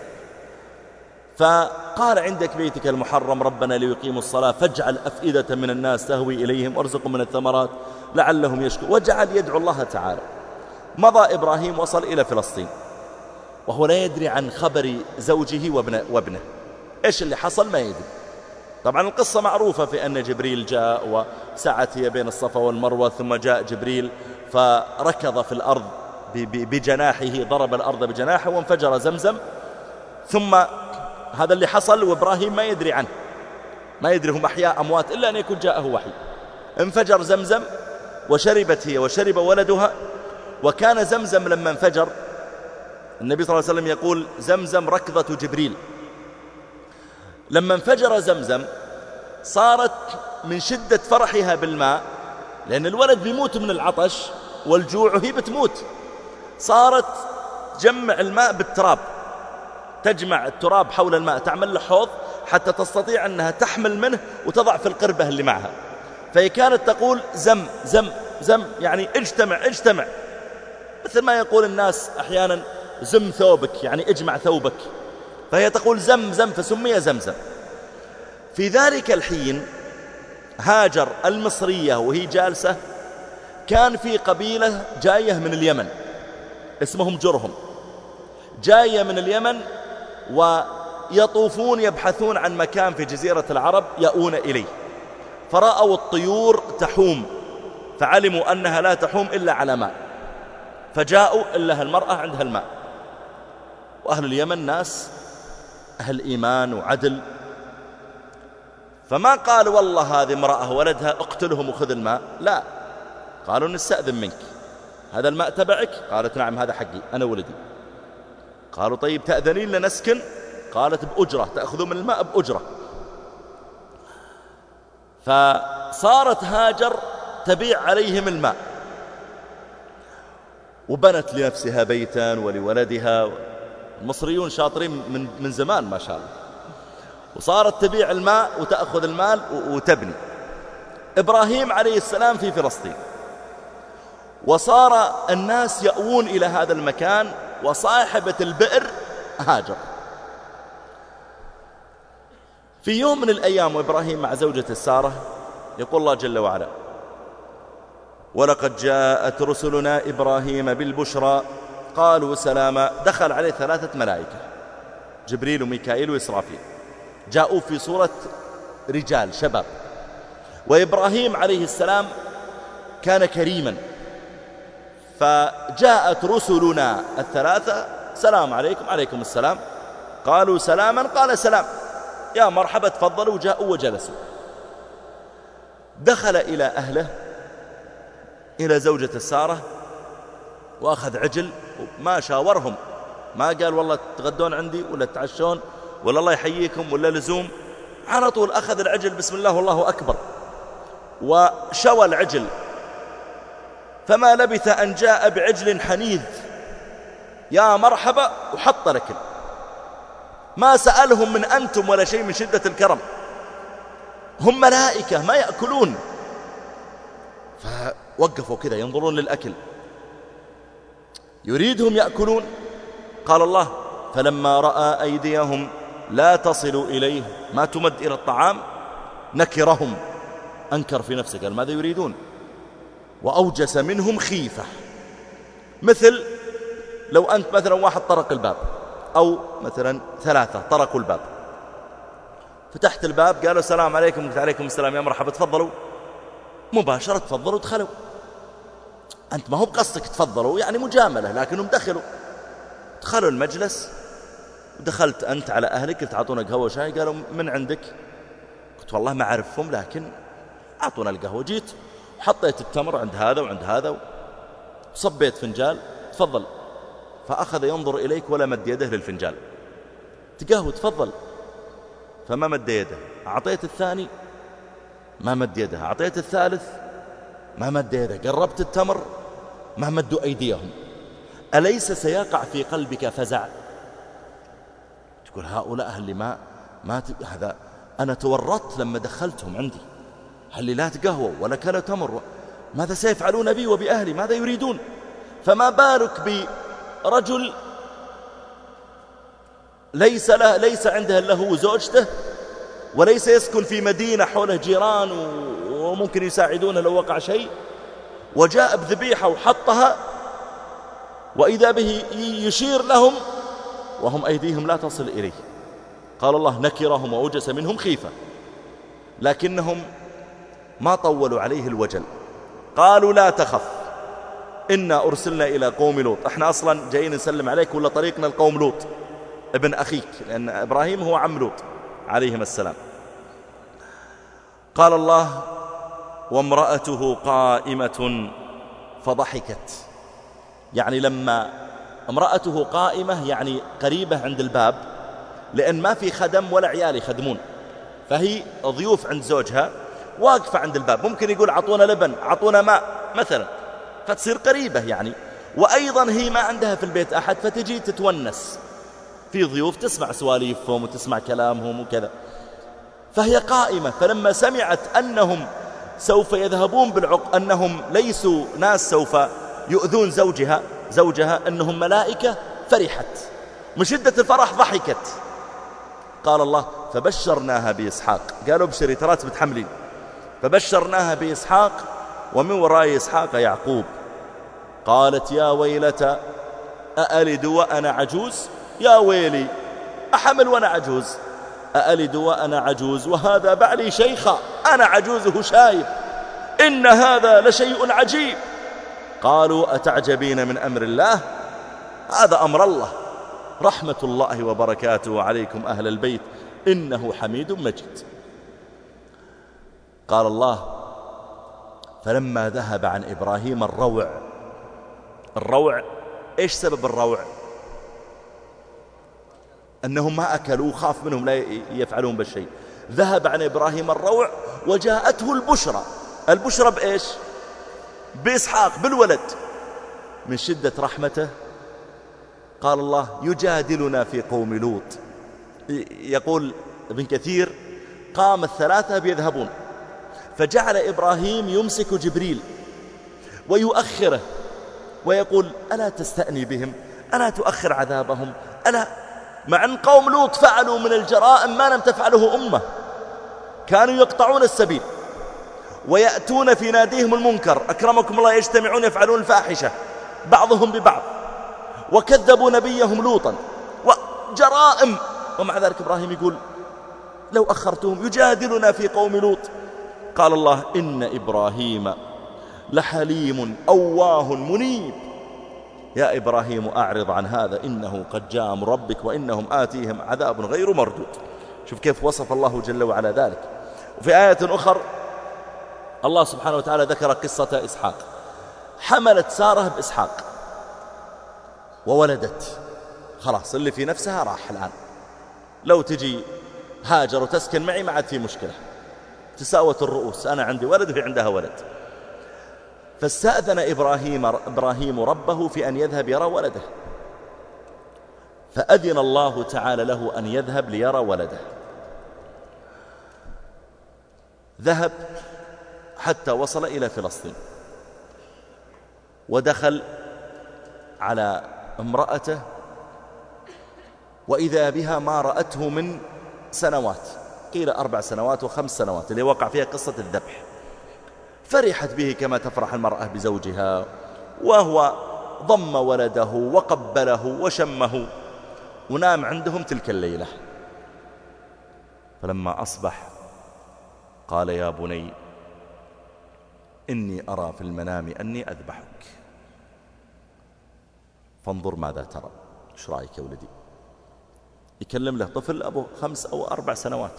فقال عندك بيتك المحرم ربنا ليقيموا الصلاة فاجعل أفئدة من الناس تهوي إليهم وارزقهم من الثمرات لعلهم يشكرون، وجعل يدعو الله تعالى. مضى إبراهيم وصل إلى فلسطين وهو لا يدري عن خبر زوجه وابنه, وابنه. إيش اللي حصل ما يدري. طبعا القصة معروفة في أن جبريل جاء وسعت هي بين الصفا والمروة، ثم جاء جبريل فركض في الأرض بجناحه، ضرب الأرض بجناحه وانفجر زمزم. ثم هذا اللي حصل وإبراهيم ما يدري عنه، ما يدري هم أحياء أموات إلا أن يكون جاءه وحي. انفجر زمزم وشربت هي وشرب ولدها. وكان زمزم لما انفجر النبي صلى الله عليه وسلم يقول زمزم ركضة جبريل. لما انفجر زمزم صارت من شدة فرحها بالماء، لأن الولد بيموت من العطش والجوع وهي بتموت، صارت تجمع الماء بالتراب، تجمع التراب حول الماء، تعمل له حوض حتى تستطيع أنها تحمل منه وتضع في القربة اللي معها. فهي كانت تقول زم زم زم، يعني اجتمع اجتمع، مثل ما يقول الناس أحيانا زم ثوبك، يعني اجمع ثوبك. فهي تقول زم زم فسمي زمزم. في ذلك الحين هاجر المصرية وهي جالسة كان في قبيلة جاية من اليمن اسمهم جرهم، جاية من اليمن ويطوفون يبحثون عن مكان في جزيرة العرب يأون إليه، فرأوا الطيور تحوم فعلموا أنها لا تحوم إلا على ماء، فجاءوا إلا المرأة عندها الماء. وأهل اليمن ناس أهل إيمان وعدل، فما قالوا والله هذه امرأة ولدها اقتلهم وخذ الماء، لا، قالوا نستأذن منك، هذا الماء تبعك؟ قالت نعم هذا حقي أنا ولدي. قالوا طيب تأذنين لنسكن؟ قالت بأجرة، تأخذوا من الماء بأجرة. فصارت هاجر تبيع عليهم الماء وبنت لنفسها بيتا ولولدها. المصريون شاطرين من, من زمان ما شاء الله. وصارت تبيع الماء وتأخذ المال وتبني. إبراهيم عليه السلام في فلسطين، وصار الناس يأوون إلى هذا المكان، وصاحبة البئر هاجر. في يوم من الأيام وإبراهيم مع زوجته سارة يقول الله جل وعلا ولقد جاءت رسلنا إبراهيم بالبشرى قالوا سلاما. دخل عليه ثلاثة ملائكة جبريل وميكائيل وإسرافيل، جاءوا في صورة رجال شباب. وإبراهيم عليه السلام كان كريما، فجاءت رسلنا الثلاثة سلام عليكم. عليكم السلام. قالوا سلاما. قال سلام، يا مرحبا تفضلوا. جاءوا وجلسوا. دخل إلى أهله إلى زوجة سارة وأخذ عجل، ما شاورهم، ما قال والله تغدون عندي ولا تعشون ولا الله يحييكم ولا لزوم، على طول أخذ العجل بسم الله والله أكبر وشوى العجل. فما لبث أن جاء بعجل حنيذ، يا مرحبا، وحط ركل. ما سألهم من أنتم ولا شيء من شدة الكرم، هم ملائكة ما يأكلون. فوقفوا كذا ينظرون للأكل، يريدهم يأكلون. قال الله فلما رأى أيديهم لا تصل إليه، ما تمد إلى الطعام، نكرهم، أنكر في نفسه، قال ماذا يريدون؟ وأوجس منهم خيفة. مثل لو أنت مثلا واحد طرق الباب، أو مثلا ثلاثة طرقوا الباب، فتحت الباب قالوا السلام عليكم، قلت عليكم السلام يا مرحبا تفضلوا، مباشرة تفضلوا دخلوا. أنت ما هو بقصدك تفضلوا، يعني مجاملة، لكنهم دخلوا دخلوا المجلس. ودخلت أنت على أهلك، قلت أعطونا قهوة وشاي، قالوا من عندك؟ قلت والله ما أعرفهم لكن أعطونا القهوة. جيت وحطيت التمر عند هذا وعند هذا وصبيت فنجال، تفضل. فأخذ ينظر إليك ولا مد يده للفنجال، تقهوى تفضل. فما مد يده. أعطيت الثاني ما مد يده، أعطيت الثالث ما مد يده، قربت التمر ما مدوا أيديهم. أليس سيقع في قلبك فزع؟ تقول هؤلاء اللي ما ما ت... هذا أنا تورطت لما دخلتهم عندي، هل لا تقهوى ولا كلا تمر، ماذا سيفعلون بي وبأهلي؟ ماذا يريدون؟ فما بالك برجل ليس, له ليس عنده إلا هو وزوجته، وليس يسكن في مدينة حوله جيران وممكن يساعدونه لو وقع شيء، وجاء بذبيحة وحطها، وإذا به يشير لهم وهم أيديهم لا تصل إليه. قال الله: نكرهم وأوجس منهم خيفة، لكنهم ما طولوا عليه الوجل. قالوا: لا تخف، إنا أرسلنا إلى قوم لوط. احنا أصلا جايين نسلم عليك ولا طريقنا القوم لوط ابن أخيك، لأن إبراهيم هو عم لوط عليهم السلام. قال الله: وامرأته قائمة فضحكت. يعني لما امرأته قائمة يعني قريبة عند الباب، لأن ما في خدم ولا عيال يخدمون، فهي ضيوف عند زوجها واقفة عند الباب. ممكن يقول: عطونا لبن، عطونا ماء مثلا، فتصير قريبة يعني. وأيضا هي ما عندها في البيت أحد، فتجي تتونس في ضيوف، تسمع سواليفهم وتسمع كلامهم وكذا. فهي قائمة، فلما سمعت أنهم سوف يذهبون بالعق، أنهم ليسوا ناس سوف يؤذون زوجها زوجها أنهم ملائكة، فرحت من شدة الفرح، ضحكت. قال الله: فبشرناها بإسحاق. قالوا: ابشري ترى بتحملين. فبشرناها بإسحاق ومن وراء إسحاق يعقوب. قالت: يا ويلتى أألد وأنا عجوز؟ يا ويلي، أحمل وأنا عجوز؟ أألد وأنا عجوز وهذا بعلي شيخا، أنا عجوزه شايب، إن هذا لشيء عجيب. قالوا: أتعجبين من أمر الله؟ هذا أمر الله، رحمة الله وبركاته عليكم أهل البيت، إنه حميد مجيد. قال الله: فلما ذهب عن إبراهيم الروع. الروع إيش سبب الروع؟ أنهم ما أكلوا، خاف منهم لا يفعلون بالشيء. ذهب عن إبراهيم الروع وجاءته البشرى. البشرى بإيش؟ بإسحاق، بالولد. من شدة رحمته قال الله: يجادلنا في قوم لوط. يقول ابن كثير: قام الثلاثة بيذهبون، فجعل إبراهيم يمسك جبريل ويؤخره ويقول: ألا تستأني بهم؟ ألا تؤخر عذابهم؟ ألا، مع أن قوم لوط فعلوا من الجرائم ما لم تفعله أمة، كانوا يقطعون السبيل ويأتون في ناديهم المنكر، أكرمكم الله، يجتمعون يفعلون الفاحشة بعضهم ببعض، وكذبوا نبيهم لوطا، وجرائم. ومع ذلك إبراهيم يقول: لو أخرتهم يجادلنا في قوم لوط. قال الله: إن إبراهيم لحليم أواه منيب. يا إبراهيم أعرض عن هذا، إنه قد جاء أمر ربك وإنهم آتيهم عذاب غير مردود. شوف كيف وصف الله جل وعلا ذلك. وفي آية أخرى الله سبحانه وتعالى ذكر قصة إسحاق. حملت سارة بإسحاق وولدت، خلاص اللي في نفسها راح. الآن لو تجي هاجر وتسكن معي ما عاد في مشكلة، تساوت الرؤوس، أنا عندي ولد وهي عندها ولد. فاستأذن إبراهيم, إبراهيم ربه في أن يذهب يرى ولده، فأذن الله تعالى له أن يذهب ليرى ولده. ذهب حتى وصل إلى فلسطين، ودخل على امرأته، وإذا بها ما رأته من سنوات، قيل أربع سنوات وخمس سنوات، اللي وقع فيها قصة الذبح. فرحت به كما تفرح المرأة بزوجها، وهو ضم ولده وقبله وشمه، ونام عندهم تلك الليلة. فلما أصبح قال: يا بني إني أرى في المنام أني أذبحك، فانظر ماذا ترى، ايش رأيك يا ولدي؟ يكلم له طفل أبو خمس أو أربع سنوات.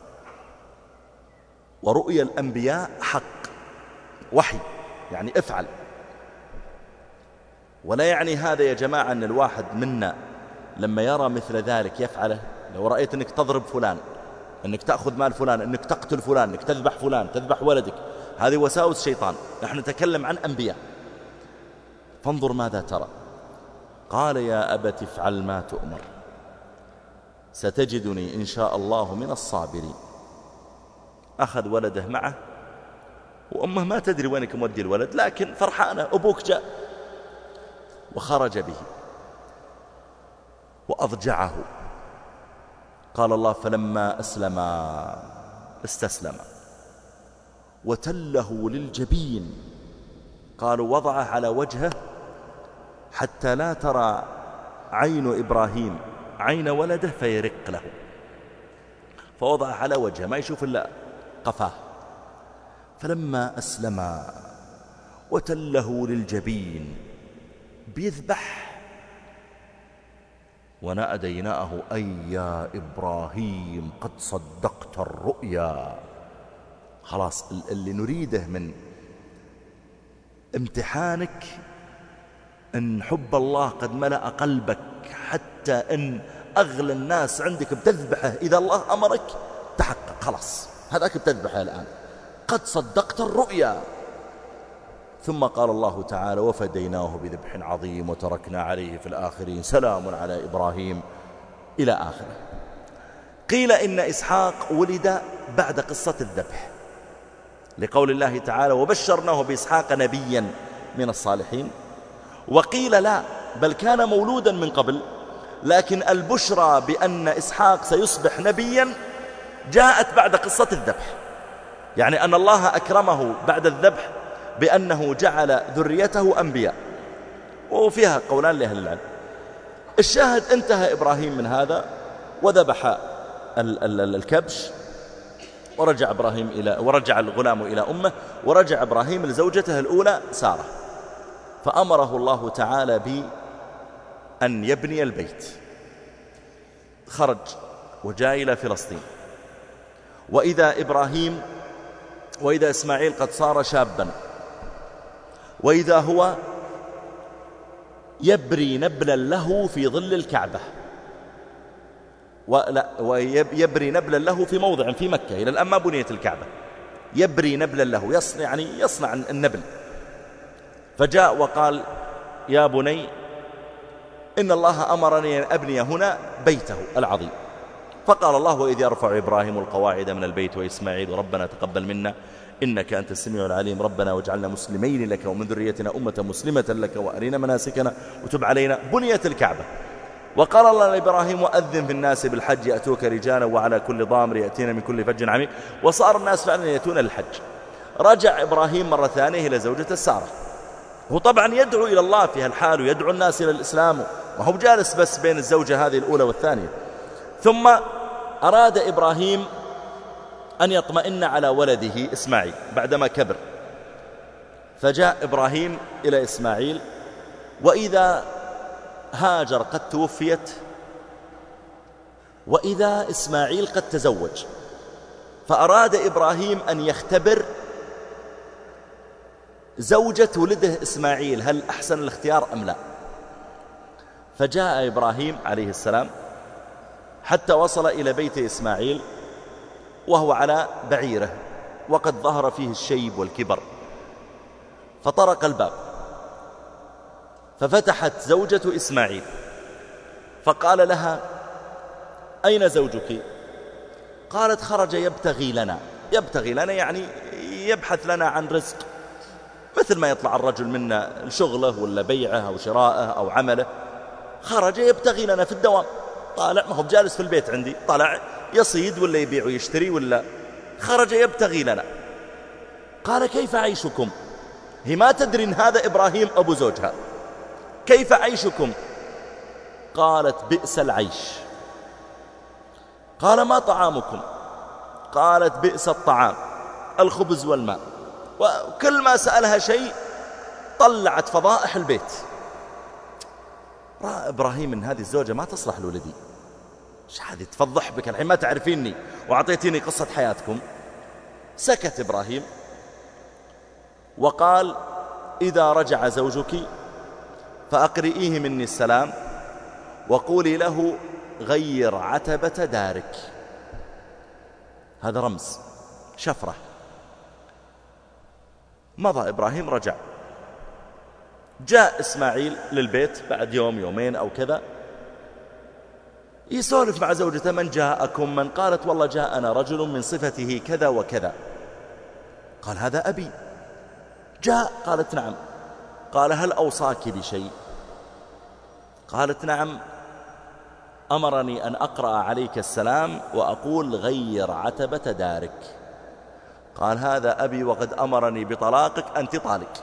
ورؤيا الأنبياء حق، وحي، يعني افعل. ولا يعني هذا يا جماعة أن الواحد منا لما يرى مثل ذلك يفعله. لو رأيت أنك تضرب فلان، أنك تأخذ مال فلان، أنك تقتل فلان، أنك تذبح فلان، تذبح ولدك، هذه وساوس شيطان. نحن نتكلم عن أنبياء. فانظر ماذا ترى. قال: يا أبت افعل ما تؤمر، ستجدني إن شاء الله من الصابرين. أخذ ولده معه وأمه ما تدري وينك مودي الولد، لكن فرحانة أبوك جاء. وخرج به وأضجعه. قال الله فلما أسلم استسلم وتله للجبين. قالوا وضعه على وجهه حتى لا ترى عين إبراهيم عين ولده فيرق له، فوضعه على وجهه ما يشوف إلا قفاه. فلما أسلم وتله للجبين بيذبح وناديناه أي يا إبراهيم قد صدقت الرؤيا. خلاص اللي نريده من امتحانك أن حب الله قد ملأ قلبك حتى أن أغلى الناس عندك بتذبحه إذا الله أمرك تحقق. خلاص هذاك بتذبحه الآن، قد صدقت الرؤيا. ثم قال الله تعالى وفديناه بذبح عظيم وتركنا عليه في الآخرين سلام على إبراهيم إلى آخره. قيل إن إسحاق ولد بعد قصة الذبح لقول الله تعالى وبشرناه بإسحاق نبيا من الصالحين. وقيل لا، بل كان مولودا من قبل، لكن البشرى بأن إسحاق سيصبح نبيا جاءت بعد قصة الذبح، يعني أن الله أكرمه بعد الذبح بأنه جعل ذريته أنبياء. وفيها قولان لأهل العلم. الشاهد انتهى إبراهيم من هذا وذبح ال ال الكبش، ورجع إبراهيم إلى ورجع الغلام إلى أمه، ورجع إبراهيم لزوجته الأولى سارة. فأمره الله تعالى بأن يبني البيت. خرج وجاء إلى فلسطين، وإذا إبراهيم وإذا إسماعيل قد صار شابا، وإذا هو يبري نبلا له في ظل الكعبة، ولا ويبري نبلا له في موضع في مكة، إلى الآن ما بنيت الكعبة. يبري نبلا له يصنع يعني يصنع النبل. فجاء وقال يا بني إن الله أمرني أن أبني هنا بيته العظيم. فقال الله وإذ يرفع إبراهيم القواعد من البيت وإسماعيل ربنا تقبل منا إنك أنت السميع العليم ربنا واجعلنا مسلمين لك ومن ذريتنا أمة مسلمة لك وأرنا مناسكنا وتب علينا. بنيت الكعبة. وقال الله لإبراهيم وأذن في الناس بالحج يأتوك رجالا وعلى كل ضامر يأتين من كل فج عميق. وصار الناس فعلا يأتون للحج. رجع إبراهيم مرة ثانية إلى زوجته سارة، هو طبعا يدعو إلى الله في هالحال ويدعو الناس إلى الإسلام، وهو جالس بس بين الزوجة هذه الأولى والثانية. ثم أراد إبراهيم أن يطمئن على ولده إسماعيل بعدما كبر، فجاء إبراهيم إلى إسماعيل وإذا هاجر قد توفيت وإذا إسماعيل قد تزوج. فأراد إبراهيم أن يختبر زوجة ولده إسماعيل هل أحسن الاختيار أم لا. فجاء إبراهيم عليه السلام حتى وصل إلى بيت إسماعيل وهو على بعيره وقد ظهر فيه الشيب والكبر. فطرق الباب ففتحت زوجة إسماعيل فقال لها أين زوجك؟ قالت خرج يبتغي لنا. يبتغي لنا يعني يبحث لنا عن رزق، مثل ما يطلع الرجل منا شغله ولا بيعه أو شراءه أو عمله. خرج يبتغي لنا في الدوام، طالع ما هو بجالس في البيت عندي، طالع يصيد ولا يبيع ويشتري ولا خرج يبتغي لنا. قال كيف عيشكم؟ هي ما تدري إن هذا إبراهيم أبو زوجها. كيف عيشكم؟ قالت بئس العيش. قال ما طعامكم؟ قالت بئس الطعام الخبز والماء. وكل ما سألها شيء طلعت فضائح البيت. رأى إبراهيم إن هذه الزوجة ما تصلح لولدي، ايش هذه تفضح بك الحين ما تعرفيني وعطيتيني قصة حياتكم. سكت إبراهيم وقال إذا رجع زوجك فأقرئيه مني السلام وقولي له غير عتبة دارك. هذا رمز شفرة. مضى إبراهيم رجع. جاء إسماعيل للبيت بعد يوم يومين أو كذا يسولف مع زوجته من جاءكم من؟ قالت والله جاءنا رجل من صفته كذا وكذا. قال هذا أبي. جاء، قالت نعم. قال هل أوصاك بشيء؟ قالت نعم، أمرني أن أقرأ عليك السلام وأقول غير عتبة دارك. قال هذا أبي وقد أمرني بطلاقك، أنت طالق.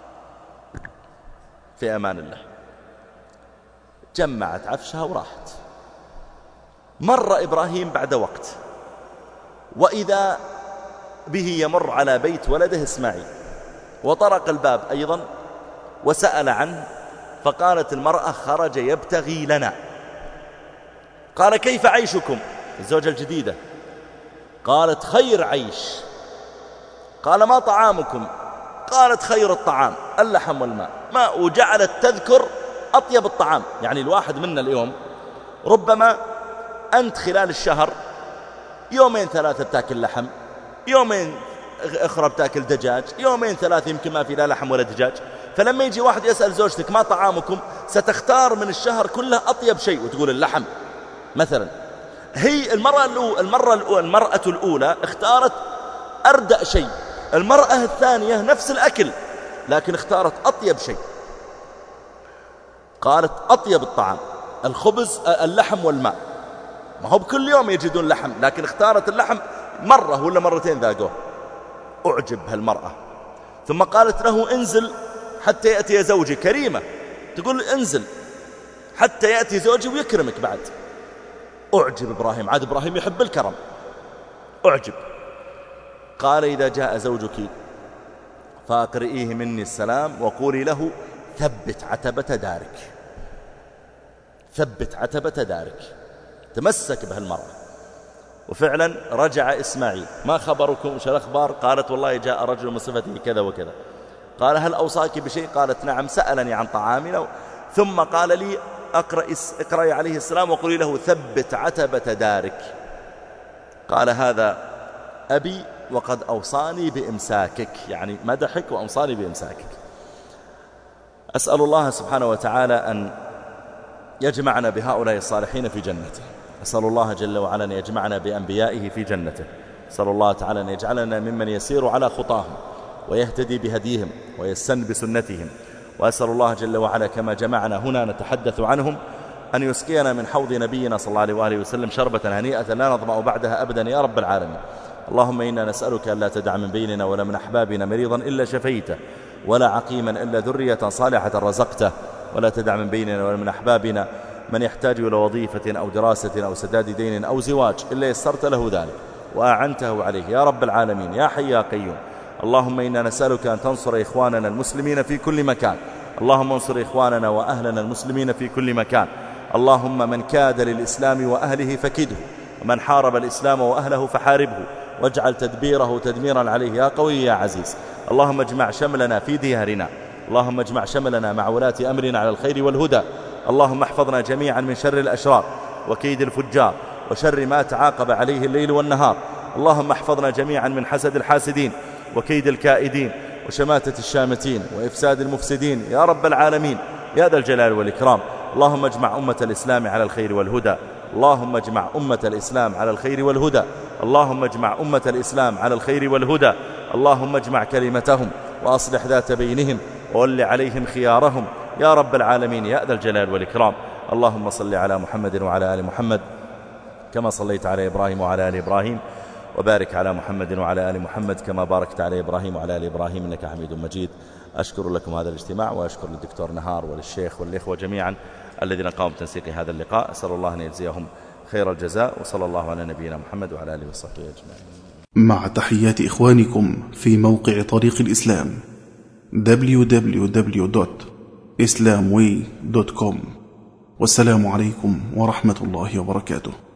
في أمان الله. جمعت عفشها وراحت. مر إبراهيم بعد وقت وإذا به يمر على بيت ولده إسماعيل، وطرق الباب أيضا وسأل عنه، فقالت المرأة خرج يبتغي لنا. قال كيف عيشكم؟ الزوجة الجديدة. قالت خير عيش. قال ما طعامكم؟ قالت خير الطعام اللحم والماء. ما وجعلت تذكر أطيب الطعام. يعني الواحد منا اليوم ربما أنت خلال الشهر يومين ثلاثة بتاكل لحم، يومين أخرى بتاكل دجاج، يومين ثلاثة يمكن ما في لا لحم ولا دجاج. فلما يجي واحد يسأل زوجتك ما طعامكم، ستختار من الشهر كله أطيب شيء وتقول اللحم مثلا. هي المرأة الأولى المرة الأولى المرأة الأولى اختارت أردأ شيء، المرأة الثانية نفس الأكل لكن اختارت أطيب شيء. قالت أطيب الطعام الخبز اللحم والماء. ما هو بكل يوم يجدون لحم، لكن اختارت اللحم مرة ولا مرتين ذاقوه. أعجب هالمرأة. ثم قالت له انزل حتى يأتي زوجي. كريمة تقول انزل حتى يأتي زوجي ويكرمك بعد. أعجب إبراهيم، عاد إبراهيم يحب الكرم. أعجب. قال إذا جاء زوجك فأقرئيه مني السلام وقولي له ثبت عتبة دارك. ثبت عتبة دارك. تمسك بهالمرأة. وفعلا رجع إسماعيل. ما خبركم وش الأخبار؟ قالت والله جاء رجل من صفته كذا وكذا. قال هل أوصاك بشيء؟ قالت نعم، سألني عن طعامنا ثم قال لي اقرأي عليه السلام وقولي له ثبت عتبة دارك. قال هذا أبي وقد أوصاني بإمساكك، يعني مدحك وأوصاني بإمساكك. أسأل الله سبحانه وتعالى أن يجمعنا بهؤلاء الصالحين في جنته. أسأل الله جل وعلا أن يجمعنا بأنبيائه في جنته. أسأل الله تعالى أن يجعلنا ممن يسير على خطاهم ويهتدي بهديهم ويستن بسنتهم. وأسأل الله جل وعلا كما جمعنا هنا نتحدث عنهم أن يسقينا من حوض نبينا صلى الله عليه وآله وسلم شربة هنيئة لا نظمأ بعدها أبدا يا رب العالمين. اللهم إنا نسألك أن لا تدع من بيننا ولا من أحبابنا مريضا إلا شفيته، ولا عقيما إلا ذرية صالحة رزقته، ولا تدع من بيننا ولا من أحبابنا من يحتاج إلى وظيفة أو دراسة أو سداد دين أو زواج إلا يسرت له ذلك وأعنته عليه يا رب العالمين يا حي يا قيوم. اللهم إنا نسألك أن تنصر إخواننا المسلمين في كل مكان. اللهم انصر إخواننا وأهلنا المسلمين في كل مكان. اللهم من كاد للإسلام وأهله فكده، ومن حارب الإسلام وأهله فحاربه، واجعل تدبيره تدميرا عليه يا قوي يا عزيز. اللهم اجمع شملنا في ديارنا، اللهم اجمع شملنا مع ولاة أمرنا على الخير والهدى. اللهم احفظنا جميعا من شر الأشرار وكيد الفجار وشر ما تعاقب عليه الليل والنهار. اللهم احفظنا جميعا من حسد الحاسدين وكيد الكائدين وشماتة الشامتين وإفساد المفسدين يا رب العالمين يا ذا الجلال والإكرام. اللهم اجمع أمة الإسلام على الخير والهدى. اللهم اجمع أمة الإسلام على الخير والهدى. اللهم اجمع أمة الإسلام على الخير والهدى. اللهم اجمع كلمتهم وأصلح ذات بينهم وول عليهم خيارهم يا رب العالمين يا ذا الجلال والإكرام. اللهم صل على محمد وعلى آل محمد كما صليت على إبراهيم وعلى آل إبراهيم، وبارك على محمد وعلى آل محمد كما باركت على إبراهيم وعلى آل إبراهيم إنك حميد مجيد. أشكر لكم هذا الاجتماع وأشكر للدكتور نهار وللشيخ والإخوة جميعا الذين قاموا بتنسيق هذا اللقاء. أسأل الله أن يجزيهم خير الجزاء، وصلى الله على نبينا محمد وعلى آله وصحبه أجمعين. مع تحيات إخوانكم في موقع طريق الإسلام دبليو دبليو دبليو دوت إسلام واي دوت كوم. والسلام عليكم ورحمة الله وبركاته.